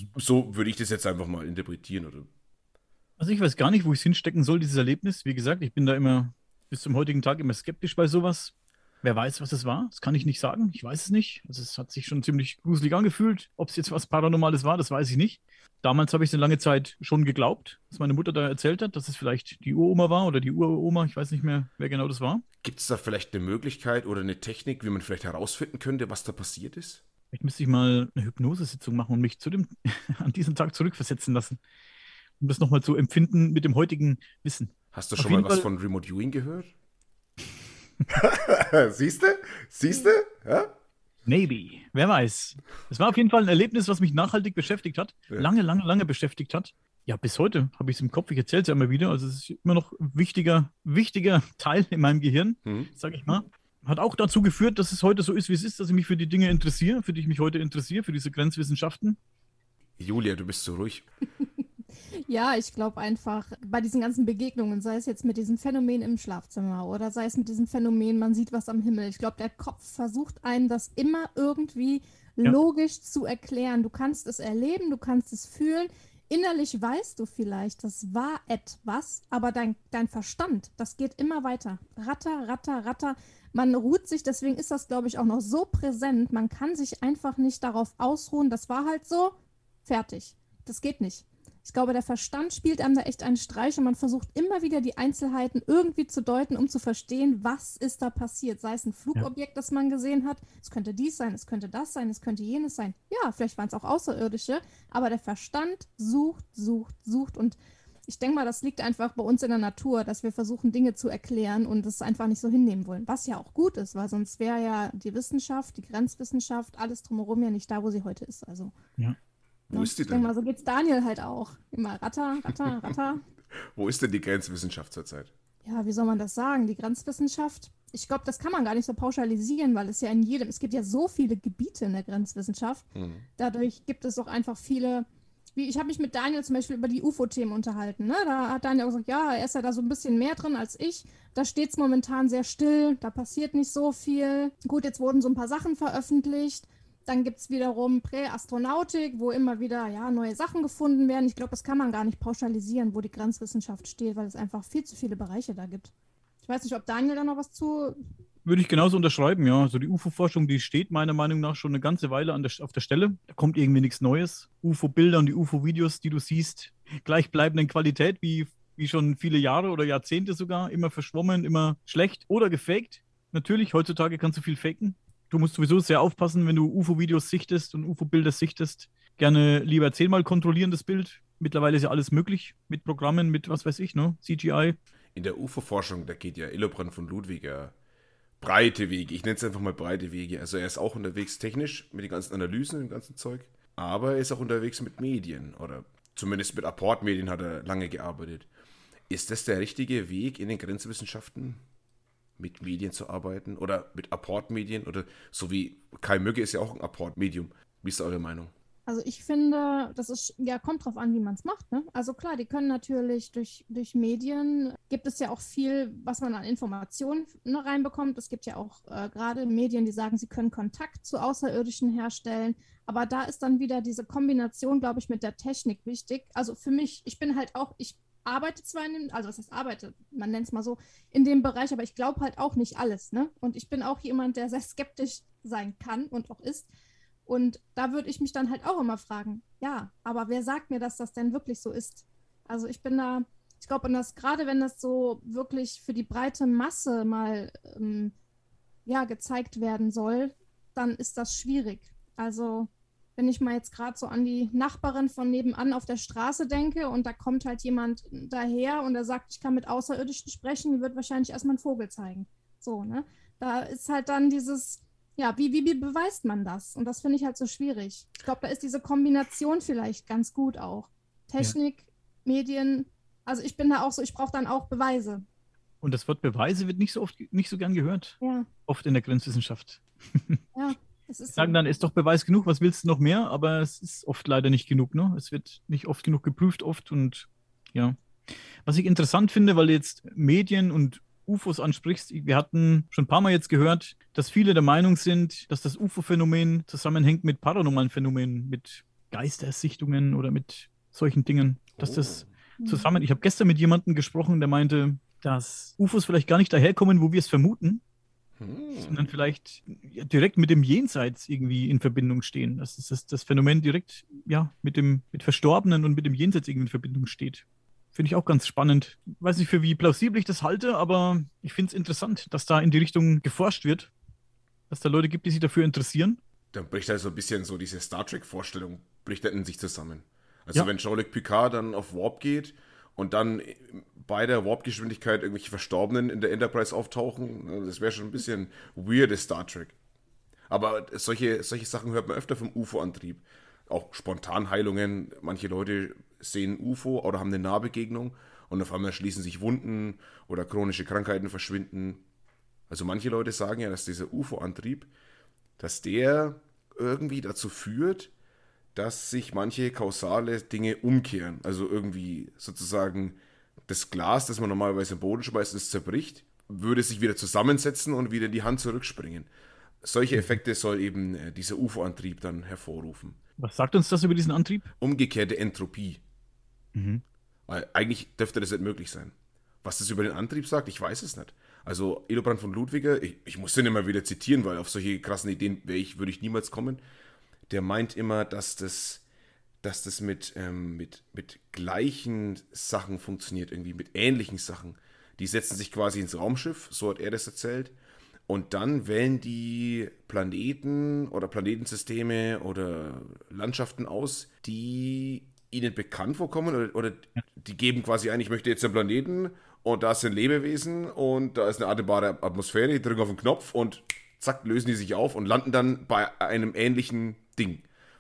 So würde ich das jetzt einfach mal interpretieren. Oder? Also ich weiß gar nicht, wo ich es hinstecken soll, dieses Erlebnis. Wie gesagt, ich bin da immer bis zum heutigen Tag immer skeptisch bei sowas. Wer weiß, was es war? Das kann ich nicht sagen. Ich weiß es nicht. Also es hat sich schon ziemlich gruselig angefühlt. Ob es jetzt was Paranormales war, das weiß ich nicht. Damals habe ich es eine lange Zeit schon geglaubt, was meine Mutter da erzählt hat, dass es vielleicht die Uroma war oder die Uroma. Ich weiß nicht mehr, wer genau das war. Gibt es da vielleicht eine Möglichkeit oder eine Technik, wie man vielleicht herausfinden könnte, was da passiert ist? Vielleicht müsste ich mal eine Hypnosesitzung machen und mich an diesen Tag zurückversetzen lassen, um das nochmal zu empfinden mit dem heutigen Wissen. Hast du Auf schon jeden mal was Fall- von Remote Viewing gehört? Siehst du? Siehst du? Ja? Maybe. Wer weiß. Es war auf jeden Fall ein Erlebnis, was mich nachhaltig beschäftigt hat. Ja. Lange, lange, lange beschäftigt hat. Ja, bis heute habe ich es im Kopf. Ich erzähle es ja immer wieder. Also es ist immer noch ein wichtiger Teil in meinem Gehirn, sage ich mal. Hat auch dazu geführt, dass es heute so ist, wie es ist, dass ich mich für die Dinge interessiere, für die ich mich heute interessiere, für diese Grenzwissenschaften. Julia, du bist so ruhig. Ja, ich glaube einfach, bei diesen ganzen Begegnungen, sei es jetzt mit diesem Phänomen im Schlafzimmer oder sei es mit diesem Phänomen, man sieht was am Himmel. Ich glaube, der Kopf versucht einem das immer irgendwie Ja. logisch zu erklären. Du kannst es erleben, du kannst es fühlen. Innerlich weißt du vielleicht, das war etwas, aber dein Verstand, das geht immer weiter. Ratter, ratter, ratter. Man ruht sich, deswegen ist das, glaube ich, auch noch so präsent. Man kann sich einfach nicht darauf ausruhen, das war halt so, fertig. Das geht nicht. Ich glaube, der Verstand spielt einem da echt einen Streich und man versucht immer wieder die Einzelheiten irgendwie zu deuten, um zu verstehen, was ist da passiert. Sei es ein Flugobjekt, das man gesehen hat, es könnte dies sein, es könnte das sein, es könnte jenes sein. Ja, vielleicht waren es auch Außerirdische, aber der Verstand sucht und ich denke mal, das liegt einfach bei uns in der Natur, dass wir versuchen, Dinge zu erklären und es einfach nicht so hinnehmen wollen. Was ja auch gut ist, weil sonst wäre ja die Wissenschaft, die Grenzwissenschaft, alles drumherum ja nicht da, wo sie heute ist. Also, Ja. Wo ist die ich denke denn? mal, so geht's Daniel halt auch. Immer ratter, ratter, ratter. Wo ist denn die Grenzwissenschaft zurzeit? Ja, wie soll man das sagen? Die Grenzwissenschaft, ich glaube, das kann man gar nicht so pauschalisieren, weil es ja es gibt ja so viele Gebiete in der Grenzwissenschaft. Dadurch gibt es auch einfach viele, ich habe mich mit Daniel zum Beispiel über die UFO-Themen unterhalten. Ne? Da hat Daniel auch gesagt, ja, er ist ja da so ein bisschen mehr drin als ich. Da steht es momentan sehr still, da passiert nicht so viel. Gut, jetzt wurden so ein paar Sachen veröffentlicht. Dann gibt es wiederum Präastronautik, wo immer wieder neue Sachen gefunden werden. Ich glaube, das kann man gar nicht pauschalisieren, wo die Grenzwissenschaft steht, weil es einfach viel zu viele Bereiche da gibt. Ich weiß nicht, ob Daniel da noch was zu... Würde ich genauso unterschreiben, ja. Also die UFO-Forschung, die steht meiner Meinung nach schon eine ganze Weile auf der Stelle. Da kommt irgendwie nichts Neues. UFO-Bilder und die UFO-Videos, die du siehst, gleichbleibenden Qualität wie schon viele Jahre oder Jahrzehnte sogar. Immer verschwommen, immer schlecht oder gefaked. Natürlich, heutzutage kannst du viel faken. Du musst sowieso sehr aufpassen, wenn du UFO-Videos sichtest und UFO-Bilder sichtest. Gerne lieber 10-mal kontrollieren das Bild. Mittlerweile ist ja alles möglich mit Programmen, mit was weiß ich, ne? CGI. In der UFO-Forschung, da geht ja Illobrand von Ludwig ja breite Wege. Ich nenne es einfach mal breite Wege. Also er ist auch unterwegs technisch mit den ganzen Analysen, dem ganzen Zeug. Aber er ist auch unterwegs mit Medien. Oder zumindest mit Apportmedien hat er lange gearbeitet. Ist das der richtige Weg in den Grenzwissenschaften? Mit Medien zu arbeiten? Oder mit Apportmedien? Oder so wie Kai Mügge ist ja auch ein Apportmedium. Wie ist da eure Meinung? Also ich finde, das ist, kommt drauf an, wie man es macht, ne? Also klar, die können natürlich durch Medien, gibt es ja auch viel, was man an Informationen reinbekommt. Es gibt ja auch gerade Medien, die sagen, sie können Kontakt zu Außerirdischen herstellen. Aber da ist dann wieder diese Kombination, glaube ich, mit der Technik wichtig. Also für mich, ich arbeite zwar also was heißt arbeite, man nennt es mal so, in dem Bereich, aber ich glaube halt auch nicht alles, ne? Und ich bin auch jemand, der sehr skeptisch sein kann und auch ist. Und da würde ich mich dann halt auch immer fragen, ja, aber wer sagt mir, dass das denn wirklich so ist? Also ich glaube, gerade wenn das so wirklich für die breite Masse mal gezeigt werden soll, dann ist das schwierig. Also wenn ich mal jetzt gerade so an die Nachbarin von nebenan auf der Straße denke und da kommt halt jemand daher und er sagt, ich kann mit Außerirdischen sprechen, die wird wahrscheinlich erstmal einen Vogel zeigen. So, ne? Da ist halt dann dieses, wie beweist man das? Und das finde ich halt so schwierig. Ich glaube, da ist diese Kombination vielleicht ganz gut auch. Technik, Medien, also ich bin da auch so, ich brauche dann auch Beweise. Und das Wort Beweise wird nicht so gern gehört. Ja. Oft in der Grenzwissenschaft. Ja, das ist Sagen dann, ist doch Beweis genug, was willst du noch mehr? Aber es ist oft leider nicht genug, ne? Es wird nicht oft genug geprüft, und ja. Was ich interessant finde, weil du jetzt Medien und UFOs ansprichst, wir hatten schon ein paar Mal jetzt gehört, dass viele der Meinung sind, dass das UFO-Phänomen zusammenhängt mit paranormalen Phänomenen, mit Geistersichtungen oder mit solchen Dingen. Dass das zusammen. Ich habe gestern mit jemandem gesprochen, der meinte, dass UFOs vielleicht gar nicht daherkommen, wo wir es vermuten, sondern vielleicht direkt mit dem Jenseits irgendwie in Verbindung stehen. Dass das Phänomen direkt mit Verstorbenen und mit dem Jenseits irgendwie in Verbindung steht. Finde ich auch ganz spannend. Weiß nicht, für wie plausibel ich das halte, aber ich finde es interessant, dass da in die Richtung geforscht wird, dass da Leute gibt, die sich dafür interessieren. Dann bricht halt so ein bisschen so diese Star Trek-Vorstellung, bricht dann in sich zusammen. Also Ja. wenn Jean-Luc Picard dann auf Warp geht und dann bei der Warp-Geschwindigkeit irgendwelche Verstorbenen in der Enterprise auftauchen, das wäre schon ein bisschen weirdes Star Trek. Aber solche Sachen hört man öfter vom UFO-Antrieb. Auch Spontanheilungen. Manche Leute sehen UFO oder haben eine Nahbegegnung und auf einmal schließen sich Wunden oder chronische Krankheiten verschwinden. Also manche Leute sagen ja, dass dieser UFO-Antrieb, dass der irgendwie dazu führt, dass sich manche kausale Dinge umkehren. Also irgendwie sozusagen das Glas, das man normalerweise im Boden schmeißt, das zerbricht, würde sich wieder zusammensetzen und wieder in die Hand zurückspringen. Solche Effekte soll eben dieser UFO-Antrieb dann hervorrufen. Was sagt uns das über diesen Antrieb? Umgekehrte Entropie. Mhm. Weil eigentlich dürfte das nicht möglich sein. Was das über den Antrieb sagt, ich weiß es nicht. Also Elobrand von Ludwiger, ich muss den immer wieder zitieren, weil auf solche krassen Ideen würde ich niemals kommen. Der meint immer, dass das mit gleichen Sachen funktioniert, irgendwie mit ähnlichen Sachen. Die setzen sich quasi ins Raumschiff, so hat er das erzählt. Und dann wählen die Planeten oder Planetensysteme oder Landschaften aus, die ihnen bekannt vorkommen oder die geben quasi ein, ich möchte jetzt einen Planeten und da sind Lebewesen und da ist eine atembare Atmosphäre, die drücken auf den Knopf und zack, lösen die sich auf und landen dann bei einem ähnlichen Ding,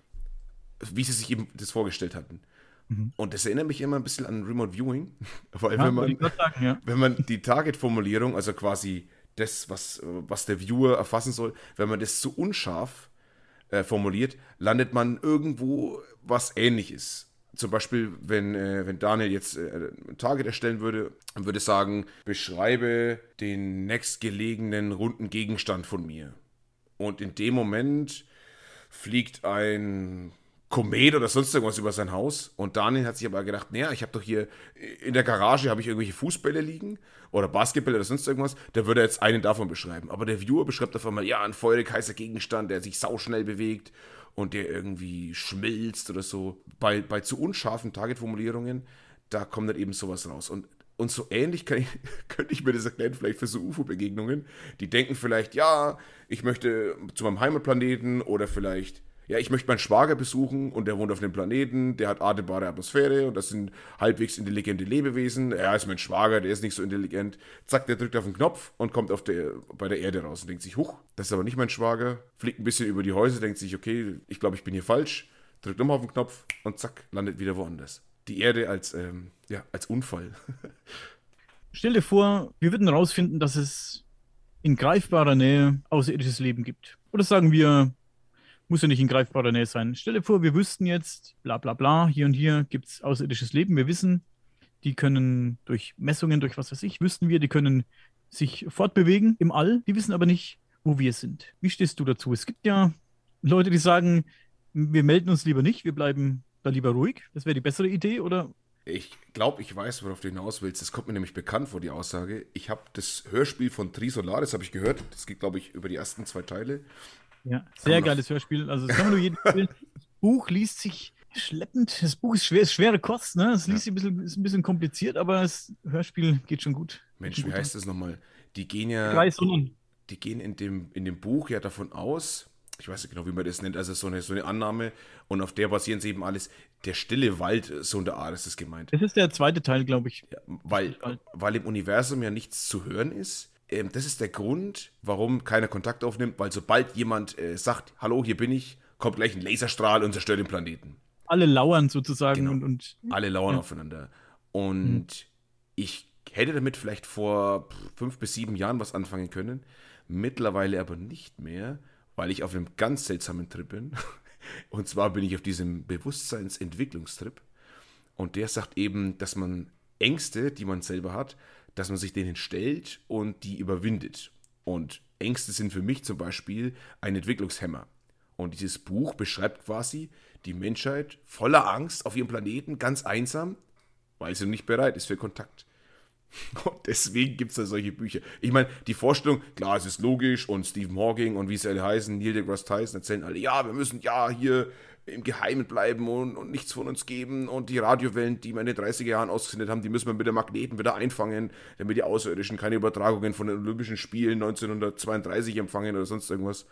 wie sie sich eben das vorgestellt hatten. Und das erinnert mich immer ein bisschen an Remote Viewing, weil Ja, wenn wollte ich man, gerade sagen, ja. wenn man die Target-Formulierung, also quasi das, was der Viewer erfassen soll, wenn man das zu unscharf formuliert, landet man irgendwo was Ähnliches. Zum Beispiel, wenn Daniel jetzt ein Target erstellen würde, und würde sagen, beschreibe den nächstgelegenen runden Gegenstand von mir. Und in dem Moment fliegt ein Komet oder sonst irgendwas über sein Haus. Und Daniel hat sich aber gedacht, naja, ich habe doch hier in der Garage habe ich irgendwelche Fußbälle liegen oder Basketbälle oder sonst irgendwas. Der würde jetzt einen davon beschreiben. Aber der Viewer beschreibt auf einmal, ja, ein feurig heißer Gegenstand, der sich sauschnell bewegt und der irgendwie schmilzt oder so. Bei zu unscharfen Targetformulierungen, da kommt dann eben sowas raus. Und so ähnlich könnte ich mir das erklären, vielleicht für so UFO-Begegnungen. Die denken vielleicht, ja, ich möchte zu meinem Heimatplaneten oder vielleicht, ja, ich möchte meinen Schwager besuchen und der wohnt auf dem Planeten, der hat atembare Atmosphäre und das sind halbwegs intelligente Lebewesen. Er ist mein Schwager, der ist nicht so intelligent. Zack, der drückt auf den Knopf und kommt bei der Erde raus und denkt sich, huch, das ist aber nicht mein Schwager. Fliegt ein bisschen über die Häuser, denkt sich, okay, ich glaube, ich bin hier falsch. Drückt nochmal auf den Knopf und zack, landet wieder woanders. Die Erde als Unfall. Stell dir vor, wir würden herausfinden, dass es in greifbarer Nähe außerirdisches Leben gibt. Oder sagen wir, muss ja nicht in greifbarer Nähe sein. Stell dir vor, wir wüssten jetzt, bla bla bla, hier und hier gibt es außerirdisches Leben. Wir wissen, die können durch Messungen, durch was weiß ich, wüssten wir, die können sich fortbewegen im All. Die wissen aber nicht, wo wir sind. Wie stehst du dazu? Es gibt ja Leute, die sagen, wir melden uns lieber nicht, wir bleiben da lieber ruhig. Das wäre die bessere Idee, oder? Ich glaube, ich weiß, worauf du hinaus willst. Das kommt mir nämlich bekannt vor, die Aussage. Ich habe das Hörspiel von Tri Solaris, habe ich gehört. Das geht, glaube ich, über die ersten 2 Teile. Ja, sehr geiles Hörspiel. Also, das kann man nur jedem empfehlen. Das Buch liest sich schleppend. Das Buch ist schwer, ist schwere Kost, ne? Es liest sich ist ein bisschen kompliziert, aber das Hörspiel geht schon gut. Mensch, wie heißt das nochmal? Die gehen Drei ja, Sonnen. die gehen in dem Buch ja davon aus, ich weiß nicht genau, wie man das nennt, also so eine Annahme, und auf der basieren sie eben alles. Der stille Wald, so in der Art ist es gemeint. Das ist der zweite Teil, glaube ich. Ja, weil im Universum ja nichts zu hören ist. Das ist der Grund, warum keiner Kontakt aufnimmt, weil sobald jemand sagt, hallo, hier bin ich, kommt gleich ein Laserstrahl und zerstört den Planeten. Alle lauern sozusagen Genau. und Alle lauern ja. aufeinander. Und ich hätte damit vielleicht vor 5 bis 7 Jahren was anfangen können, mittlerweile aber nicht mehr, weil ich auf einem ganz seltsamen Trip bin. Und zwar bin ich auf diesem Bewusstseinsentwicklungstrip. Und der sagt eben, dass man Ängste, die man selber hat, dass man sich denen stellt und die überwindet. Und Ängste sind für mich zum Beispiel ein Entwicklungshemmer. Und dieses Buch beschreibt quasi die Menschheit voller Angst auf ihrem Planeten, ganz einsam, weil sie noch nicht bereit ist für Kontakt. Und deswegen gibt es da solche Bücher. Ich meine, die Vorstellung, klar, es ist logisch und Stephen Hawking und wie sie alle heißen, Neil deGrasse Tyson erzählen alle, ja, wir müssen ja hier im Geheimen bleiben und nichts von uns geben und die Radiowellen, die wir in den 30er Jahren ausgesendet haben, die müssen wir mit den Magneten wieder einfangen, damit die Außerirdischen keine Übertragungen von den Olympischen Spielen 1932 empfangen oder sonst irgendwas.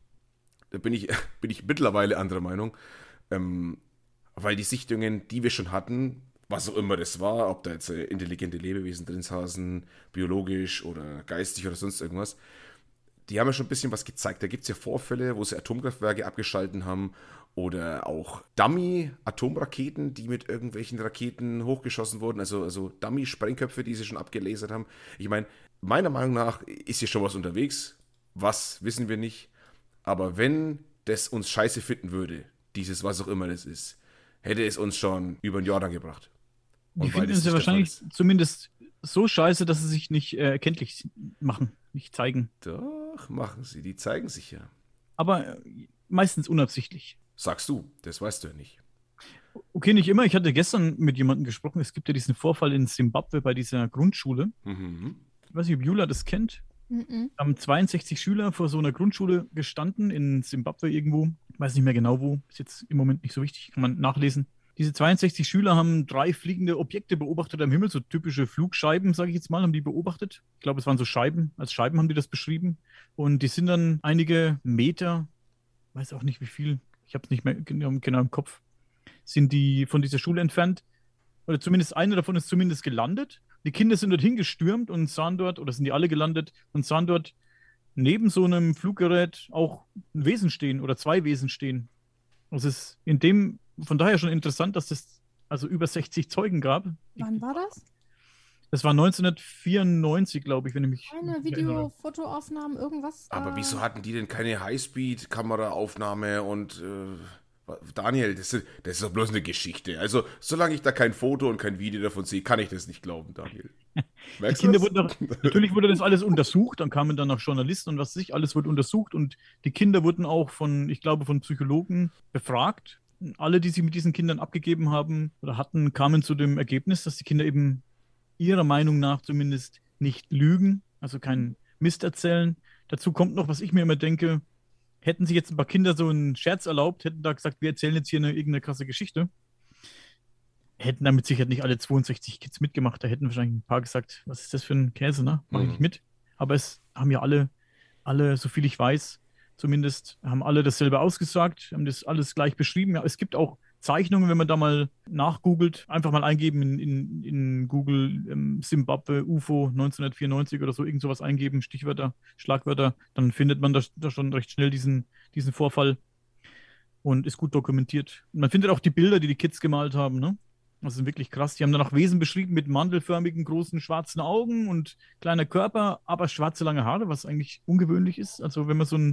Da bin ich mittlerweile anderer Meinung, weil die Sichtungen, die wir schon hatten, was auch immer das war, ob da jetzt intelligente Lebewesen drin saßen, biologisch oder geistig oder sonst irgendwas, die haben ja schon ein bisschen was gezeigt. Da gibt es ja Vorfälle, wo sie Atomkraftwerke abgeschalten haben oder auch Dummy-Atomraketen, die mit irgendwelchen Raketen hochgeschossen wurden, also Dummy-Sprengköpfe, die sie schon abgelasert haben. Ich meine, meiner Meinung nach ist hier schon was unterwegs. Was, wissen wir nicht. Aber wenn das uns scheiße finden würde, dieses was auch immer das ist, hätte es uns schon über den Jordan gebracht. Die finden es ja wahrscheinlich zumindest so scheiße, dass sie sich nicht erkenntlich machen, nicht zeigen. Doch, machen sie. Die zeigen sich ja. Aber meistens unabsichtlich. Sagst du, das weißt du ja nicht. Okay, nicht immer. Ich hatte gestern mit jemandem gesprochen. Es gibt ja diesen Vorfall in Simbabwe bei dieser Grundschule. Mhm. Ich weiß nicht, ob Jula das kennt. Haben 62 Schüler vor so einer Grundschule gestanden in Simbabwe irgendwo. Ich weiß nicht mehr genau wo. Ist jetzt im Moment nicht so wichtig. Kann man nachlesen. Diese 62 Schüler haben 3 fliegende Objekte beobachtet am Himmel. So typische Flugscheiben, sage ich jetzt mal, haben die beobachtet. Ich glaube, es waren so Scheiben. Als Scheiben haben die das beschrieben. Und die sind dann einige Meter, weiß auch nicht wie viel, ich habe es nicht mehr genau im Kopf, sind die von dieser Schule entfernt. Oder zumindest einer davon ist zumindest gelandet. Die Kinder sind dorthin gestürmt und sahen dort, oder sind die alle gelandet, und sahen dort neben so einem Fluggerät auch ein Wesen stehen oder 2 Wesen stehen. Das ist von daher schon interessant, dass es also über 60 Zeugen gab. Wann war das? Das war 1994, glaube ich, wenn ich mich Keine Video, Fotoaufnahmen, irgendwas? Aber wieso hatten die denn keine Highspeed-Kameraaufnahme und Daniel, das ist doch bloß eine Geschichte. Also, solange ich da kein Foto und kein Video davon sehe, kann ich das nicht glauben, Daniel. Merkst du das? Natürlich wurde das alles untersucht, dann kamen dann noch Journalisten und was weiß ich, alles wurde untersucht und die Kinder wurden auch von Psychologen befragt. Alle, die sich mit diesen Kindern abgegeben haben oder hatten, kamen zu dem Ergebnis, dass die Kinder eben ihrer Meinung nach zumindest nicht lügen, also keinen Mist erzählen. Dazu kommt noch, was ich mir immer denke, hätten sich jetzt ein paar Kinder so einen Scherz erlaubt, hätten da gesagt, wir erzählen jetzt hier irgendeine krasse Geschichte, hätten damit sicher nicht alle 62 Kids mitgemacht. Da hätten wahrscheinlich ein paar gesagt, was ist das für ein Käse, ne? Mach ich nicht mit. Aber es haben ja alle, so viel ich weiß, zumindest haben alle dasselbe ausgesagt, haben das alles gleich beschrieben. Ja, es gibt auch Zeichnungen, wenn man da mal nachgoogelt, einfach mal eingeben in Google Simbabwe UFO 1994 oder so, irgend sowas eingeben, Stichwörter, Schlagwörter, dann findet man da schon recht schnell diesen Vorfall und ist gut dokumentiert. Und man findet auch die Bilder, die Kids gemalt haben, ne? Das ist wirklich krass. Die haben dann auch Wesen beschrieben mit mandelförmigen, großen, schwarzen Augen und kleiner Körper, aber schwarze, lange Haare, was eigentlich ungewöhnlich ist. Also wenn man so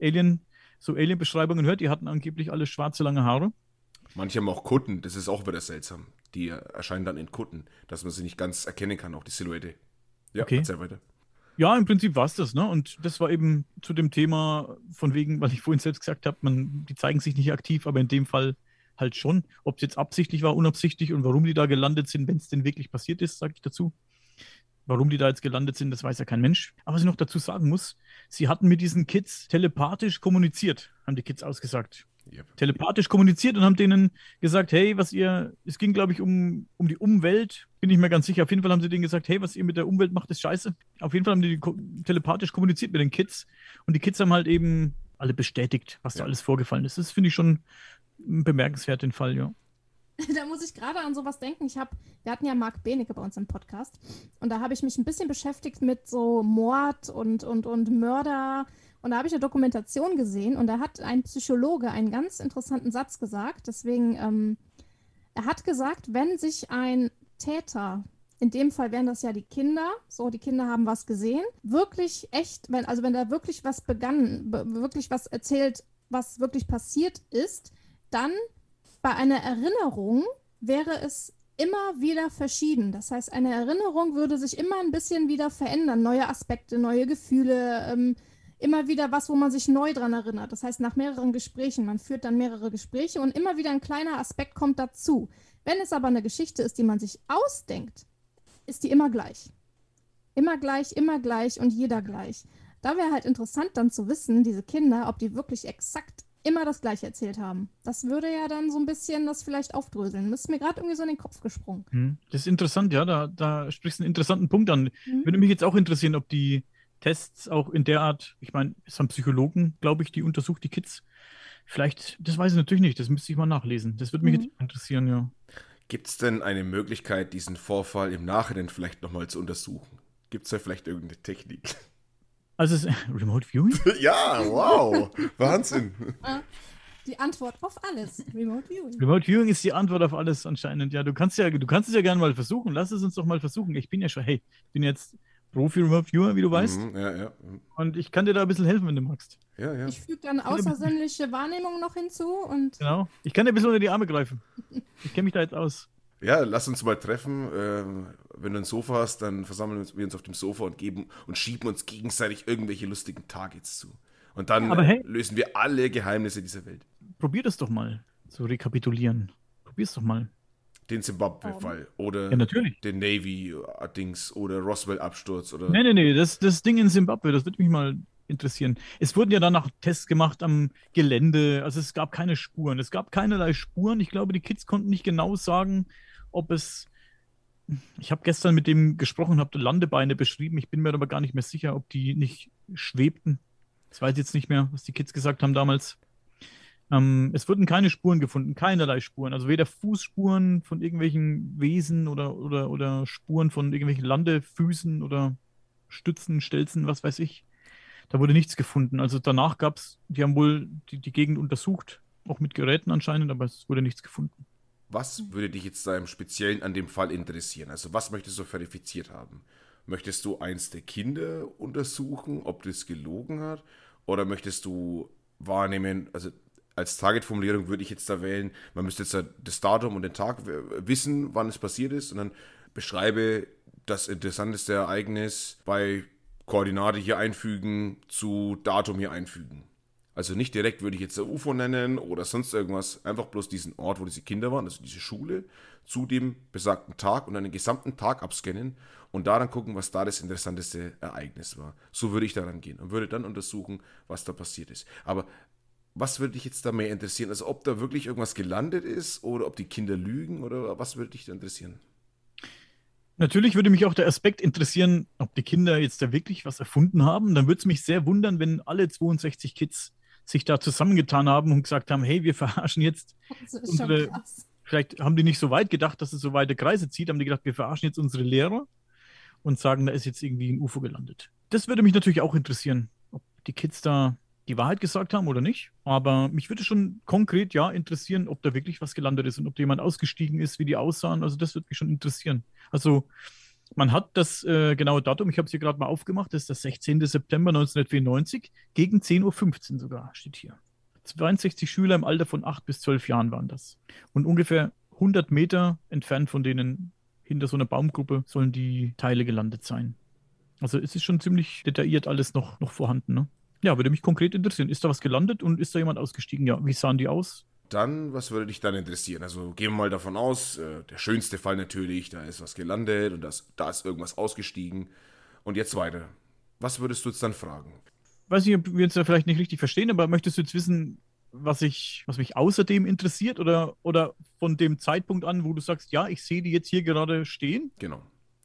Alien-Beschreibungen hört, die hatten angeblich alle schwarze, lange Haare. Manche haben auch Kutten, das ist auch wieder seltsam. Die erscheinen dann in Kutten, dass man sie nicht ganz erkennen kann, auch die Silhouette. Ja, okay. Erzähl weiter. Ja, im Prinzip war es das, ne? Und das war eben zu dem Thema, von wegen, weil ich vorhin selbst gesagt habe, die zeigen sich nicht aktiv, aber in dem Fall halt schon. Ob es jetzt absichtlich war, unabsichtlich und warum die da gelandet sind, wenn es denn wirklich passiert ist, sage ich dazu. Warum die da jetzt gelandet sind, das weiß ja kein Mensch. Aber was ich noch dazu sagen muss, sie hatten mit diesen Kids telepathisch kommuniziert, haben die Kids ausgesagt. Yep. Telepathisch kommuniziert und haben denen gesagt, hey, es ging, glaube ich, um die Umwelt, bin ich mir ganz sicher. Auf jeden Fall haben sie denen gesagt, hey, was ihr mit der Umwelt macht, ist scheiße. Auf jeden Fall haben die telepathisch kommuniziert mit den Kids und die Kids haben halt eben alle bestätigt, was da alles vorgefallen ist. Das finde ich schon bemerkenswert, den Fall, ja. Da muss ich gerade an sowas denken. Wir hatten ja Marc Benecke bei uns im Podcast und da habe ich mich ein bisschen beschäftigt mit so Mord und Mörder. Und da habe ich eine Dokumentation gesehen und da hat ein Psychologe einen ganz interessanten Satz gesagt. Deswegen, er hat gesagt, wenn sich ein Täter, in dem Fall wären das ja die Kinder, so die Kinder haben was gesehen, wirklich echt, wenn da wirklich was wirklich was erzählt, was wirklich passiert ist, dann bei einer Erinnerung wäre es immer wieder verschieden. Das heißt, eine Erinnerung würde sich immer ein bisschen wieder verändern. Neue Aspekte, neue Gefühle, immer wieder was, wo man sich neu dran erinnert. Das heißt, nach mehreren Gesprächen, man führt dann mehrere Gespräche und immer wieder ein kleiner Aspekt kommt dazu. Wenn es aber eine Geschichte ist, die man sich ausdenkt, ist die immer gleich. immer gleich und jeder gleich. Da wäre halt interessant dann zu wissen, diese Kinder, ob die wirklich exakt immer das Gleiche erzählt haben. Das würde ja dann so ein bisschen das vielleicht aufdröseln. Das ist mir gerade irgendwie so in den Kopf gesprungen. Das ist interessant, ja, da sprichst du einen interessanten Punkt an. Mhm. Würde mich jetzt auch interessieren, ob die Tests auch in der Art, ich meine, es haben Psychologen, glaube ich, die untersucht die Kids. Vielleicht, das weiß ich natürlich nicht, das müsste ich mal nachlesen. Das würde mich jetzt interessieren, ja. Gibt es denn eine Möglichkeit, diesen Vorfall im Nachhinein vielleicht nochmal zu untersuchen? Gibt es da vielleicht irgendeine Technik? Also Remote Viewing? Ja, wow, Wahnsinn. Die Antwort auf alles. Remote Viewing. Remote Viewing ist die Antwort auf alles anscheinend. Ja, du kannst es ja gerne mal versuchen. Lass es uns doch mal versuchen. Ich bin jetzt Profi-Remote Viewer, wie du weißt. Ja. Und ich kann dir da ein bisschen helfen, wenn du magst. Ja. Ich füge dann außersinnliche Wahrnehmung noch hinzu und Genau. Ich kann dir ein bisschen unter die Arme greifen. Ich kenne mich da jetzt aus. Ja, lass uns mal treffen. Wenn du ein Sofa hast, dann versammeln wir uns auf dem Sofa und schieben uns gegenseitig irgendwelche lustigen Targets zu. Und dann Aber hey, lösen wir alle Geheimnisse dieser Welt. probier das doch mal zu rekapitulieren. Probier's doch mal. Den Zimbabwe-Fall oder Ja, natürlich. den Navy-Dings oder Roswell-Absturz oder. Nee, das Ding in Simbabwe, das würde mich mal interessieren. Es wurden ja danach Tests gemacht am Gelände, also es gab keine Spuren. Es gab keinerlei Spuren. Ich glaube, die Kids konnten nicht genau sagen, ob es. Ich habe gestern mit dem gesprochen, habe Landebeine beschrieben. Ich bin mir aber gar nicht mehr sicher, ob die nicht schwebten. Ich weiß jetzt nicht mehr, was die Kids gesagt haben damals. Es wurden keine Spuren gefunden, keinerlei Spuren. Also weder Fußspuren von irgendwelchen Wesen oder Spuren von irgendwelchen Landefüßen oder Stützen, Stelzen, was weiß ich. Da wurde nichts gefunden. Also danach die haben wohl die Gegend untersucht, auch mit Geräten anscheinend, aber es wurde nichts gefunden. Was würde dich jetzt da im Speziellen an dem Fall interessieren? Also was möchtest du verifiziert haben? Möchtest du eins der Kinder untersuchen, ob das gelogen hat? Oder möchtest du wahrnehmen, also als Targetformulierung würde ich jetzt da wählen, man müsste jetzt das Datum und den Tag wissen, wann es passiert ist und dann beschreibe das interessanteste Ereignis bei Koordinate hier einfügen zu Datum hier einfügen. Also nicht direkt würde ich jetzt der UFO nennen oder sonst irgendwas, einfach bloß diesen Ort, wo diese Kinder waren, also diese Schule, zu dem besagten Tag und einen gesamten Tag abscannen und da dann gucken, was da das interessanteste Ereignis war. So würde ich daran gehen und würde dann untersuchen, was da passiert ist. Aber was würde dich jetzt da mehr interessieren? Also ob da wirklich irgendwas gelandet ist oder ob die Kinder lügen oder was würde dich da interessieren? Natürlich würde mich auch der Aspekt interessieren, ob die Kinder jetzt da wirklich was erfunden haben. Dann würde es mich sehr wundern, wenn alle 62 Kids sich da zusammengetan haben und gesagt haben, hey, wir verarschen jetzt das ist schon krass. Vielleicht haben die nicht so weit gedacht, dass es so weite Kreise zieht, haben die gedacht, wir verarschen jetzt unsere Lehrer und sagen, da ist jetzt irgendwie ein UFO gelandet. Das würde mich natürlich auch interessieren, ob die Kids da die Wahrheit gesagt haben oder nicht. Aber mich würde schon konkret interessieren, ob da wirklich was gelandet ist und ob da jemand ausgestiegen ist, wie die aussahen. Also das würde mich schon interessieren. Also man hat das genaue Datum, ich habe es hier gerade mal aufgemacht, das ist der 16. September 1994, gegen 10:15 Uhr sogar, steht hier. 62 Schüler im Alter von 8 bis 12 Jahren waren das. Und ungefähr 100 Meter entfernt von denen, hinter so einer Baumgruppe, sollen die Teile gelandet sein. Also es ist schon ziemlich detailliert alles noch vorhanden, ne? Ja, würde mich konkret interessieren. Ist da was gelandet und ist da jemand ausgestiegen? Ja, wie sahen die aus? Dann, was würde dich dann interessieren? Also gehen wir mal davon aus, der schönste Fall natürlich, da ist was gelandet und da ist irgendwas ausgestiegen. Und jetzt weiter. Was würdest du jetzt dann fragen? Weiß nicht, ob wir jetzt da vielleicht nicht richtig verstehen, aber möchtest du jetzt wissen, was mich außerdem interessiert oder von dem Zeitpunkt an, wo du sagst, ja, ich sehe die jetzt hier gerade stehen? Genau.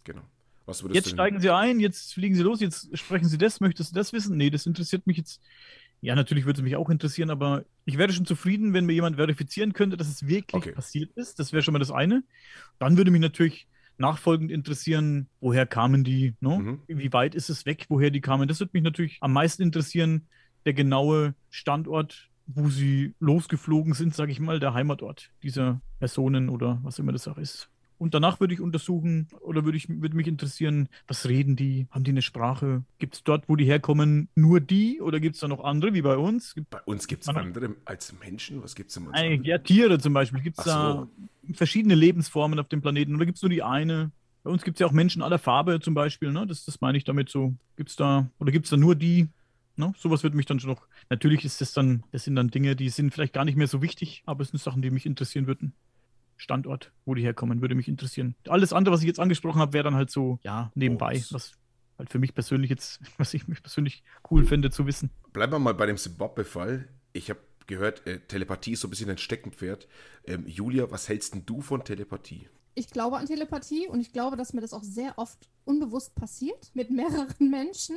Was würdest Jetzt du denn- steigen sie ein, jetzt fliegen sie los, jetzt sprechen sie das, möchtest du das wissen? Nee, das interessiert mich jetzt. Ja, natürlich würde es mich auch interessieren, aber ich wäre schon zufrieden, wenn mir jemand verifizieren könnte, dass es wirklich passiert ist. Das wäre schon mal das eine. Dann würde mich natürlich nachfolgend interessieren, woher kamen die, ne? Wie weit ist es weg, woher die kamen? Das würde mich natürlich am meisten interessieren, der genaue Standort, wo sie losgeflogen sind, sage ich mal, der Heimatort dieser Personen oder was immer das auch ist. Und danach würde ich untersuchen oder würde mich interessieren, was reden die? Haben die eine Sprache? Gibt es dort, wo die herkommen, nur die oder gibt es da noch andere, wie bei uns? Bei uns gibt es andere als Menschen? Was gibt es denn? Ja, Tiere zum Beispiel. Gibt es da verschiedene Lebensformen auf dem Planeten oder gibt es nur die eine? Bei uns gibt es ja auch Menschen aller Farbe zum Beispiel, ne? Das meine ich damit so. Gibt es da nur die? Ne? Sowas würde mich dann schon noch. Natürlich das sind dann Dinge, die sind vielleicht gar nicht mehr so wichtig, aber es sind Sachen, die mich interessieren würden. Standort, wo die herkommen, würde mich interessieren. Alles andere, was ich jetzt angesprochen habe, wäre dann halt so, ja, nebenbei. halt für mich persönlich jetzt, was ich mich persönlich cool fände zu wissen. Bleiben wir mal bei dem Simbabwe-Fall. Ich habe gehört, Telepathie ist so ein bisschen ein Steckenpferd. Julia, was hältst denn du von Telepathie? Ich glaube an Telepathie und ich glaube, dass mir das auch sehr oft unbewusst passiert mit mehreren Menschen,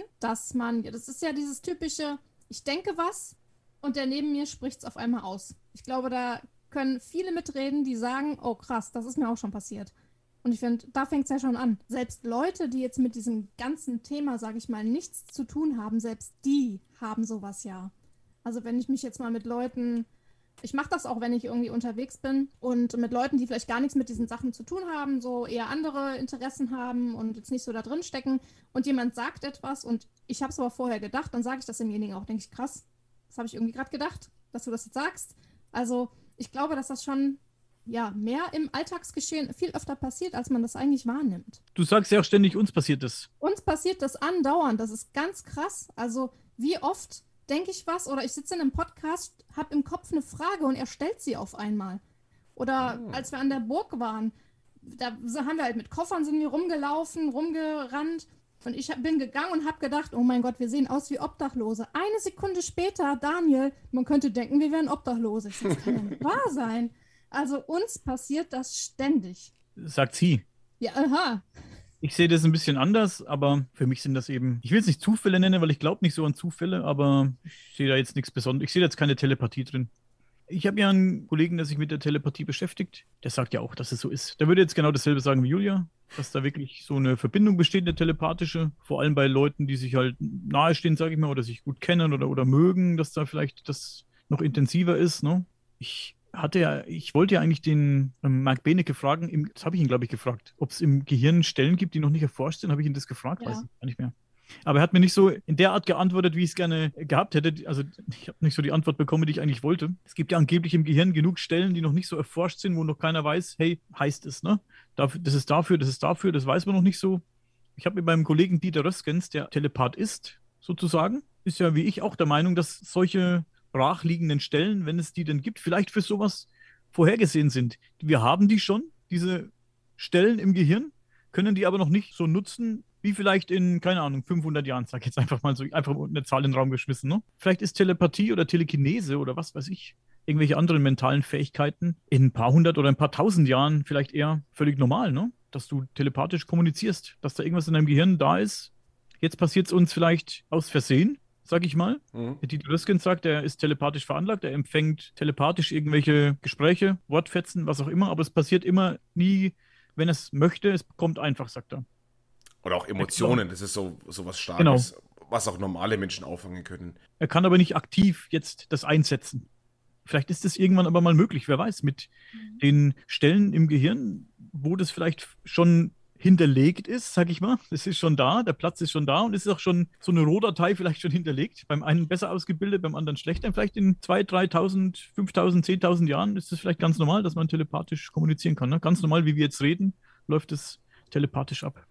das ist ja dieses typische, ich denke was und der neben mir spricht es auf einmal aus. Ich glaube, da können viele mitreden, die sagen, oh krass, das ist mir auch schon passiert. Und ich finde, da fängt es ja schon an. Selbst Leute, die jetzt mit diesem ganzen Thema, sage ich mal, nichts zu tun haben, selbst die haben sowas ja. Also wenn ich mich jetzt mal mit Leuten, ich mache das auch, wenn ich irgendwie unterwegs bin und mit Leuten, die vielleicht gar nichts mit diesen Sachen zu tun haben, so eher andere Interessen haben und jetzt nicht so da drin stecken und jemand sagt etwas und ich habe es aber vorher gedacht, dann sage ich das demjenigen auch, denke ich, krass, das habe ich irgendwie gerade gedacht, dass du das jetzt sagst. Also ich glaube, dass das schon mehr im Alltagsgeschehen viel öfter passiert, als man das eigentlich wahrnimmt. Du sagst ja auch ständig, uns passiert das. Uns passiert das andauernd, das ist ganz krass. Also wie oft denke ich was oder ich sitze in einem Podcast, habe im Kopf eine Frage und er stellt sie auf einmal. Oder als wir an der Burg waren, da haben wir halt mit Koffern sind wir rumgelaufen, rumgerannt und ich bin gegangen und habe gedacht, oh mein Gott, wir sehen aus wie Obdachlose. Eine Sekunde später, Daniel, man könnte denken, wir wären Obdachlose. Das kann ja nicht wahr sein. Also uns passiert das ständig. Sagt sie. Ja, aha. Ich sehe das ein bisschen anders, aber für mich sind das eben, ich will es nicht Zufälle nennen, weil ich glaube nicht so an Zufälle, aber ich sehe da jetzt nichts Besonderes. Ich sehe da jetzt keine Telepathie drin. Ich habe ja einen Kollegen, der sich mit der Telepathie beschäftigt. Der sagt ja auch, dass es so ist. Der würde jetzt genau dasselbe sagen wie Julia, dass da wirklich so eine Verbindung besteht, eine telepathische. Vor allem bei Leuten, die sich halt nahestehen, sage ich mal, oder sich gut kennen oder mögen, dass da vielleicht das noch intensiver ist. Ne? Ich wollte ja eigentlich den Marc Benecke fragen, das habe ich ihn, glaube ich, gefragt, ob es im Gehirn Stellen gibt, die noch nicht erforscht sind. Habe ich ihn das gefragt? Ja. Weiß ich gar nicht mehr. Aber er hat mir nicht so in der Art geantwortet, wie ich es gerne gehabt hätte. Also ich habe nicht so die Antwort bekommen, die ich eigentlich wollte. Es gibt ja angeblich im Gehirn genug Stellen, die noch nicht so erforscht sind, wo noch keiner weiß, hey, heißt es, ne? Das ist dafür, das weiß man noch nicht so. Ich habe mit meinem Kollegen Dieter Röskens, der Telepath ist, sozusagen, ist ja wie ich auch der Meinung, dass solche brachliegenden Stellen, wenn es die denn gibt, vielleicht für sowas vorhergesehen sind. Wir haben die schon, diese Stellen im Gehirn, können die aber noch nicht so nutzen, wie vielleicht in, keine Ahnung, 500 Jahren, sag ich jetzt einfach mal so, einfach eine Zahl in den Raum geschmissen. Ne? Vielleicht ist Telepathie oder Telekinese oder was weiß ich, irgendwelche anderen mentalen Fähigkeiten in ein paar hundert oder ein paar tausend Jahren vielleicht eher völlig normal, ne? Dass du telepathisch kommunizierst, dass da irgendwas in deinem Gehirn da ist. Jetzt passiert es uns vielleicht aus Versehen, sag ich mal. Der Dieter Röskens sagt, er ist telepathisch veranlagt, er empfängt telepathisch irgendwelche Gespräche, Wortfetzen, was auch immer, aber es passiert immer nie, wenn es möchte, es kommt einfach, sagt er. Oder auch Emotionen, das ist so was Starkes, genau, was auch normale Menschen auffangen können. Er kann aber nicht aktiv jetzt das einsetzen. Vielleicht ist das irgendwann aber mal möglich, wer weiß, mit den Stellen im Gehirn, wo das vielleicht schon hinterlegt ist, sag ich mal. Es ist schon da, der Platz ist schon da und es ist auch schon so eine Rohdatei vielleicht schon hinterlegt. Beim einen besser ausgebildet, beim anderen schlechter. Vielleicht in 2.000, 3.000, 5.000, 10.000 Jahren ist es vielleicht ganz normal, dass man telepathisch kommunizieren kann. Ne? Ganz normal, wie wir jetzt reden, läuft es telepathisch ab.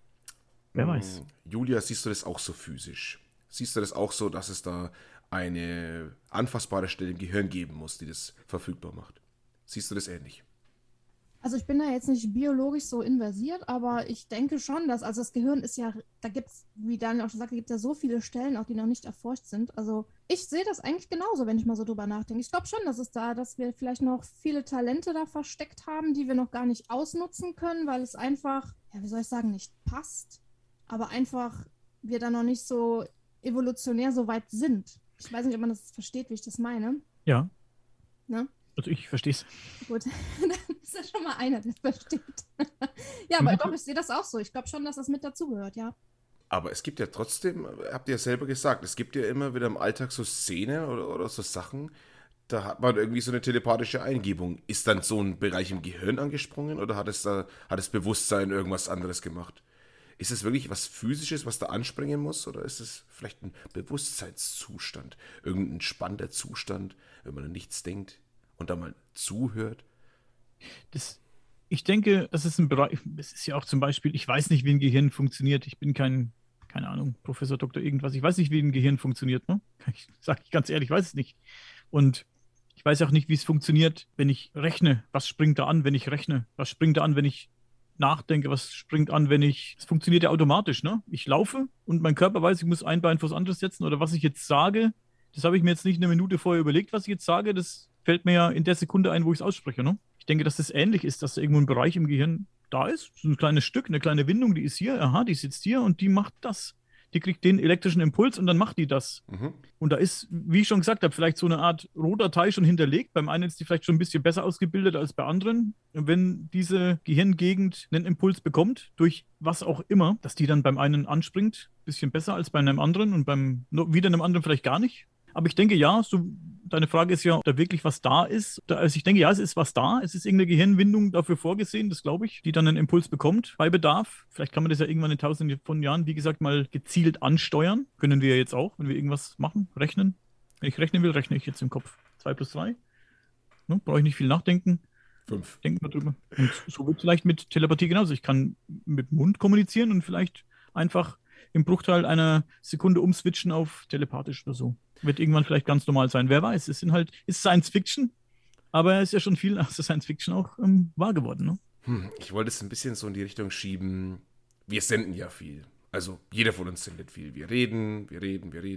Wer weiß. Julia, siehst du das auch so physisch? Siehst du das auch so, dass es da eine anfassbare Stelle im Gehirn geben muss, die das verfügbar macht? Siehst du das ähnlich? Also ich bin da jetzt nicht biologisch so inversiert, aber ich denke schon, dass, also das Gehirn ist ja, da gibt es, wie Daniel auch schon sagte, gibt es ja so viele Stellen, auch die noch nicht erforscht sind. Also ich sehe das eigentlich genauso, wenn ich mal so drüber nachdenke. Ich glaube schon, dass wir vielleicht noch viele Talente da versteckt haben, die wir noch gar nicht ausnutzen können, weil es einfach, ja, wie soll ich sagen, nicht passt, aber einfach wir da noch nicht so evolutionär so weit sind. Ich weiß nicht, ob man das versteht, wie ich das meine. Ja. Ne? Also ich verstehe es. Gut, dann ist ja schon mal einer, der versteht. Ja, aber doch, ich sehe das auch so. Ich glaube schon, dass das mit dazugehört, ja. Aber es gibt ja trotzdem, habt ihr ja selber gesagt, es gibt ja immer wieder im Alltag so Szenen oder so Sachen, da hat man irgendwie so eine telepathische Eingebung. Ist dann so ein Bereich im Gehirn angesprungen oder hat das Bewusstsein irgendwas anderes gemacht? Ist es wirklich was Physisches, was da anspringen muss? Oder ist es vielleicht ein Bewusstseinszustand? Irgendein spannender Zustand, wenn man an nichts denkt und da mal zuhört? Ich denke, das ist ein Bereich, es ist ja auch zum Beispiel, ich weiß nicht, wie ein Gehirn funktioniert. Ich bin keine Ahnung, Professor, Doktor, irgendwas. Ich weiß nicht, wie ein Gehirn funktioniert. Ne? Ich sage ganz ehrlich, ich weiß es nicht. Und ich weiß auch nicht, wie es funktioniert, wenn ich rechne. Was springt da an, wenn ich rechne? Was springt da an, wenn ich nachdenke, was springt an, wenn es funktioniert ja automatisch, ne? Ich laufe und mein Körper weiß, ich muss ein Bein vors andere setzen oder was ich jetzt sage, das habe ich mir jetzt nicht eine Minute vorher überlegt, was ich jetzt sage, das fällt mir ja in der Sekunde ein, wo ich es ausspreche, ne? Ich denke, dass das ähnlich ist, dass da irgendwo ein Bereich im Gehirn da ist, so ein kleines Stück, eine kleine Windung, die ist hier, aha, die sitzt hier und die macht das. Die kriegt den elektrischen Impuls und dann macht die das. Mhm. Und da ist, wie ich schon gesagt habe, vielleicht so eine Art Rohdatei schon hinterlegt. Beim einen ist die vielleicht schon ein bisschen besser ausgebildet als bei anderen. Und wenn diese Gehirngegend einen Impuls bekommt, durch was auch immer, dass die dann beim einen anspringt, ein bisschen besser als bei einem anderen und wieder einem anderen vielleicht gar nicht. Aber ich denke, ja, deine Frage ist ja, ob da wirklich was da ist. Also ich denke, ja, es ist was da. Es ist irgendeine Gehirnwindung dafür vorgesehen, das glaube ich, die dann einen Impuls bekommt bei Bedarf. Vielleicht kann man das ja irgendwann in tausenden von Jahren, wie gesagt, mal gezielt ansteuern. Können wir ja jetzt auch, wenn wir irgendwas machen, rechnen. Wenn ich rechnen will, rechne ich jetzt im Kopf 2 plus 3. Ne? Brauche ich nicht viel nachdenken. 5. Denken wir drüber. Und so wird es vielleicht mit Telepathie genauso. Ich kann mit dem Mund kommunizieren und vielleicht einfach im Bruchteil einer Sekunde umswitchen auf telepathisch oder so. Wird irgendwann vielleicht ganz normal sein. Wer weiß, ist Science Fiction, aber es ist ja schon viel aus der Science Fiction auch wahr geworden. Ne? Ich wollte es ein bisschen so in die Richtung schieben, wir senden ja viel. Also jeder von uns sendet viel. Wir reden, wir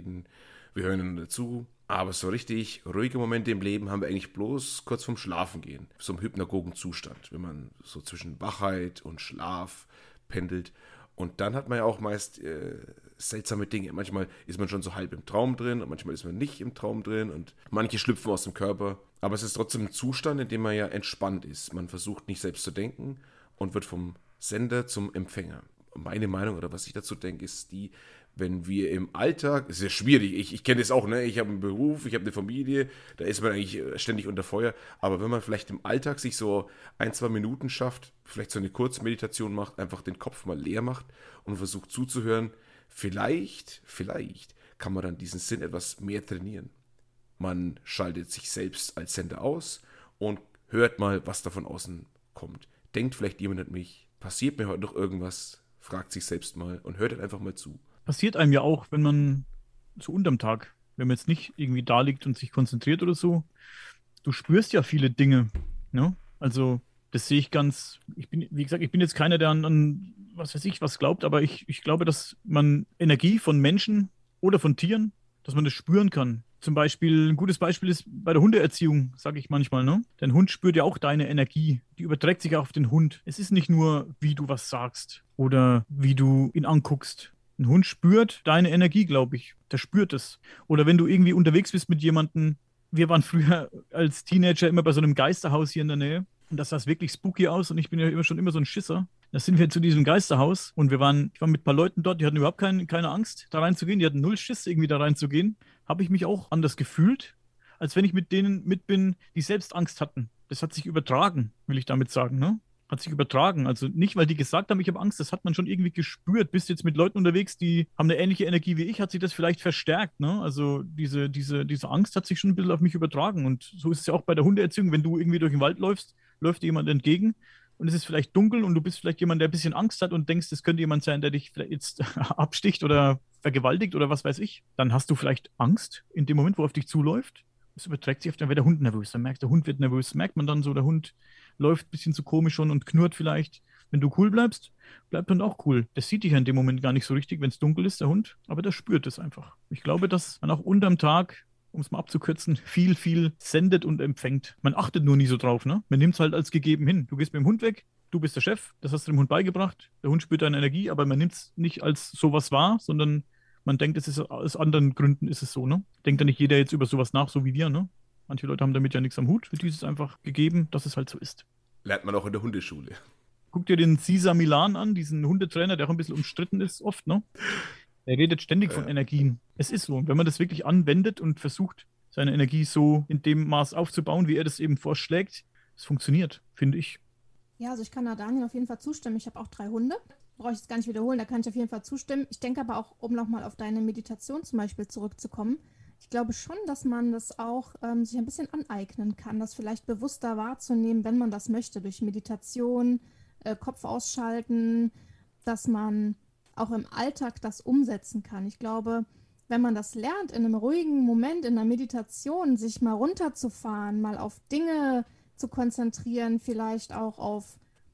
hören einander zu. Aber so richtig ruhige Momente im Leben haben wir eigentlich bloß kurz vorm Schlafen gehen. So im hypnagogen Zustand, wenn man so zwischen Wachheit und Schlaf pendelt. Und dann hat man ja auch meist seltsame Dinge. Manchmal ist man schon so halb im Traum drin und manchmal ist man nicht im Traum drin und manche schlüpfen aus dem Körper. Aber es ist trotzdem ein Zustand, in dem man ja entspannt ist. Man versucht nicht selbst zu denken und wird vom Sender zum Empfänger. Und meine Meinung oder was ich dazu denke, ist die, wenn wir im Alltag, es ist ja schwierig, ich kenne das auch, ne? Ich habe einen Beruf, ich habe eine Familie, da ist man eigentlich ständig unter Feuer, aber wenn man vielleicht im Alltag sich so 1-2 Minuten schafft, vielleicht so eine Kurzmeditation macht, einfach den Kopf mal leer macht und versucht zuzuhören, vielleicht kann man dann diesen Sinn etwas mehr trainieren. Man schaltet sich selbst als Sender aus und hört mal, was da von außen kommt. Denkt vielleicht jemand an mich, passiert mir heute noch irgendwas, fragt sich selbst mal und hört dann einfach mal zu. Passiert einem ja auch, wenn man so unterm Tag, wenn man jetzt nicht irgendwie da liegt und sich konzentriert oder so, du spürst ja viele Dinge, ne? Also das sehe ich wie gesagt, ich bin jetzt keiner, der an was weiß ich was glaubt, aber ich glaube, dass man Energie von Menschen oder von Tieren, dass man das spüren kann. Zum Beispiel, ein gutes Beispiel ist bei der Hundeerziehung, sage ich manchmal, ne? Dein Hund spürt ja auch deine Energie. Die überträgt sich auch auf den Hund. Es ist nicht nur, wie du was sagst oder wie du ihn anguckst. Ein Hund spürt deine Energie, glaube ich. Der spürt es. Oder wenn du irgendwie unterwegs bist mit jemandem. Wir waren früher als Teenager immer bei so einem Geisterhaus hier in der Nähe. Und das sah wirklich spooky aus. Und ich bin ja immer schon so ein Schisser. Da sind wir zu diesem Geisterhaus. Und ich war mit ein paar Leuten dort, die hatten überhaupt keine Angst, da reinzugehen. Die hatten null Schiss, irgendwie da reinzugehen. Habe ich mich auch anders gefühlt, als wenn ich mit denen mit bin, die selbst Angst hatten. Das hat sich übertragen, will ich damit sagen, ne? Hat sich übertragen. Also nicht, weil die gesagt haben, ich habe Angst, das hat man schon irgendwie gespürt. Bist jetzt mit Leuten unterwegs, die haben eine ähnliche Energie wie ich, hat sich das vielleicht verstärkt. Ne? Also diese Angst hat sich schon ein bisschen auf mich übertragen. Und so ist es ja auch bei der Hundeerziehung. Wenn du irgendwie durch den Wald läufst, läuft dir jemand entgegen und es ist vielleicht dunkel und du bist vielleicht jemand, der ein bisschen Angst hat und denkst, es könnte jemand sein, der dich vielleicht jetzt absticht oder vergewaltigt oder was weiß ich. Dann hast du vielleicht Angst in dem Moment, wo er auf dich zuläuft. Es überträgt sich dann wird der Hund nervös. Dann merkst du, der Hund wird nervös. Merkt man dann so, der Hund läuft ein bisschen zu komisch schon und knurrt vielleicht. Wenn du cool bleibst, bleibt der Hund auch cool. Der sieht dich ja in dem Moment gar nicht so richtig, wenn es dunkel ist, der Hund, aber der spürt es einfach. Ich glaube, dass man auch unterm Tag, um es mal abzukürzen, viel sendet und empfängt. Man achtet nur nie so drauf, ne? Man nimmt es halt als gegeben hin. Du gehst mit dem Hund weg, du bist der Chef, das hast du dem Hund beigebracht. Der Hund spürt deine Energie, aber man nimmt es nicht als sowas wahr, sondern man denkt, es ist aus anderen Gründen ist es so, ne? Denkt ja nicht jeder jetzt über sowas nach, so wie wir, ne? Manche Leute haben damit ja nichts am Hut. Für die ist es einfach gegeben, dass es halt so ist. Lernt man auch in der Hundeschule. Guck dir den Cesar Milan an, diesen Hundetrainer, der auch ein bisschen umstritten ist, oft, ne? Er redet ständig von Energien. Es ist so. Und wenn man das wirklich anwendet und versucht, seine Energie so in dem Maß aufzubauen, wie er das eben vorschlägt, es funktioniert, finde ich. Ja, also ich kann da Daniel auf jeden Fall zustimmen. Ich habe auch 3 Hunde. Brauche ich jetzt gar nicht wiederholen, da kann ich auf jeden Fall zustimmen. Ich denke aber auch, um nochmal auf deine Meditation zum Beispiel zurückzukommen, ich glaube schon, dass man das auch sich ein bisschen aneignen kann, das vielleicht bewusster wahrzunehmen, wenn man das möchte, durch Meditation, Kopf ausschalten, dass man auch im Alltag das umsetzen kann. Ich glaube, wenn man das lernt, in einem ruhigen Moment, in einer Meditation, sich mal runterzufahren, mal auf Dinge zu konzentrieren, vielleicht auch auf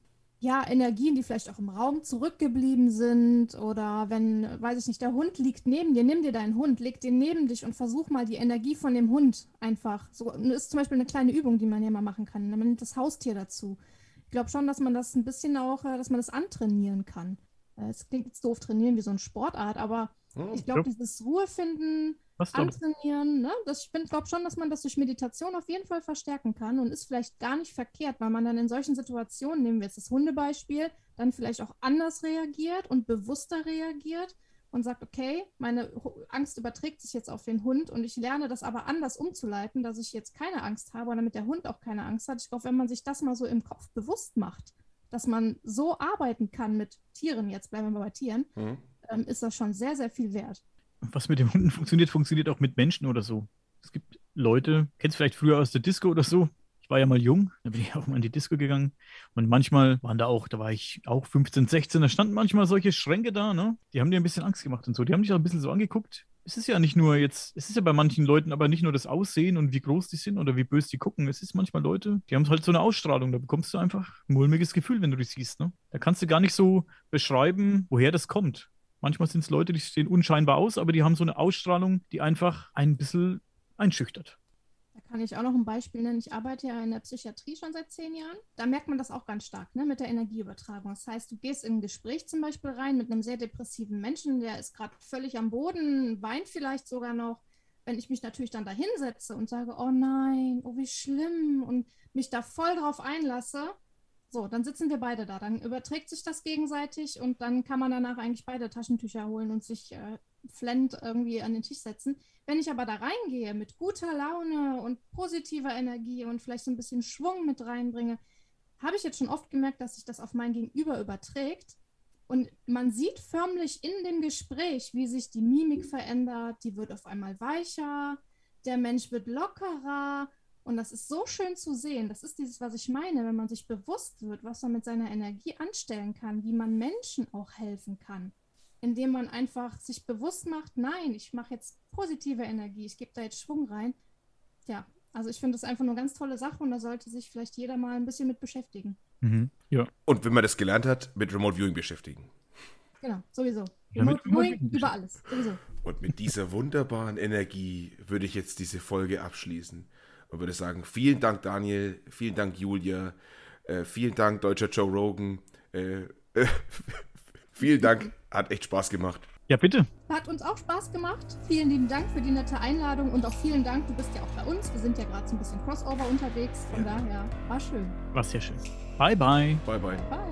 Energien, die vielleicht auch im Raum zurückgeblieben sind oder wenn, weiß ich nicht, der Hund liegt neben dir, nimm dir deinen Hund, leg den neben dich und versuch mal die Energie von dem Hund einfach, so, das ist zum Beispiel eine kleine Übung, die man hier mal machen kann, man nimmt das Haustier dazu. Ich glaube schon, dass man das ein bisschen auch, dass man das antrainieren kann. Es klingt jetzt doof, trainieren wie so eine Sportart, aber ich glaube, dieses Ruhefinden, antrainieren, ne? Ich glaube schon, dass man das durch Meditation auf jeden Fall verstärken kann und ist vielleicht gar nicht verkehrt, weil man dann in solchen Situationen, nehmen wir jetzt das Hundebeispiel, dann vielleicht auch anders reagiert und bewusster reagiert und sagt, okay, meine Angst überträgt sich jetzt auf den Hund und ich lerne das aber anders umzuleiten, dass ich jetzt keine Angst habe und damit der Hund auch keine Angst hat. Ich glaube, wenn man sich das mal so im Kopf bewusst macht, dass man so arbeiten kann mit Tieren, jetzt bleiben wir bei Tieren, ist das schon sehr, sehr viel wert. Was mit den Hunden funktioniert auch mit Menschen oder so. Es gibt Leute, kennst du vielleicht früher aus der Disco oder so? Ich war ja mal jung, da bin ich auch mal in die Disco gegangen und manchmal da war ich auch 15, 16, da standen manchmal solche Schränke da, ne? Die haben dir ein bisschen Angst gemacht und so. Die haben dich auch ein bisschen so angeguckt. Es ist ja nicht nur jetzt, es ist ja bei manchen Leuten aber nicht nur das Aussehen und wie groß die sind oder wie böse die gucken. Es ist manchmal Leute, die haben halt so eine Ausstrahlung, da bekommst du einfach ein mulmiges Gefühl, wenn du die siehst, ne? Da kannst du gar nicht so beschreiben, woher das kommt. Manchmal sind es Leute, die sehen unscheinbar aus, aber die haben so eine Ausstrahlung, die einfach ein bisschen einschüchtert. Da kann ich auch noch ein Beispiel nennen. Ich arbeite ja in der Psychiatrie schon seit 10 Jahren. Da merkt man das auch ganz stark, ne, mit der Energieübertragung. Das heißt, du gehst in ein Gespräch zum Beispiel rein mit einem sehr depressiven Menschen, der ist gerade völlig am Boden, weint vielleicht sogar noch. Wenn ich mich natürlich dann da hinsetze und sage, oh nein, oh wie schlimm und mich da voll drauf einlasse, so, dann sitzen wir beide da, dann überträgt sich das gegenseitig und dann kann man danach eigentlich beide Taschentücher holen und sich flennend irgendwie an den Tisch setzen. Wenn ich aber da reingehe mit guter Laune und positiver Energie und vielleicht so ein bisschen Schwung mit reinbringe, habe ich jetzt schon oft gemerkt, dass sich das auf mein Gegenüber überträgt und man sieht förmlich in dem Gespräch, wie sich die Mimik verändert, die wird auf einmal weicher, der Mensch wird lockerer. Und das ist so schön zu sehen. Das ist dieses, was ich meine, wenn man sich bewusst wird, was man mit seiner Energie anstellen kann, wie man Menschen auch helfen kann. Indem man einfach sich bewusst macht, nein, ich mache jetzt positive Energie, ich gebe da jetzt Schwung rein. Ja, also ich finde das einfach eine ganz tolle Sache und da sollte sich vielleicht jeder mal ein bisschen mit beschäftigen. Ja. Und wenn man das gelernt hat, mit Remote Viewing beschäftigen. Genau, sowieso. Ja, Remote Viewing über alles, sowieso. Und mit dieser wunderbaren Energie würde ich jetzt diese Folge abschließen. Und würde sagen, vielen Dank Daniel, vielen Dank Julia, vielen Dank deutscher Joe Rogan, vielen Dank, hat echt Spaß gemacht. Ja, bitte. Hat uns auch Spaß gemacht. Vielen lieben Dank für die nette Einladung und auch vielen Dank, du bist ja auch bei uns. Wir sind ja gerade so ein bisschen Crossover unterwegs, von daher war schön. War sehr schön. Bye, bye. Bye, bye. Bye.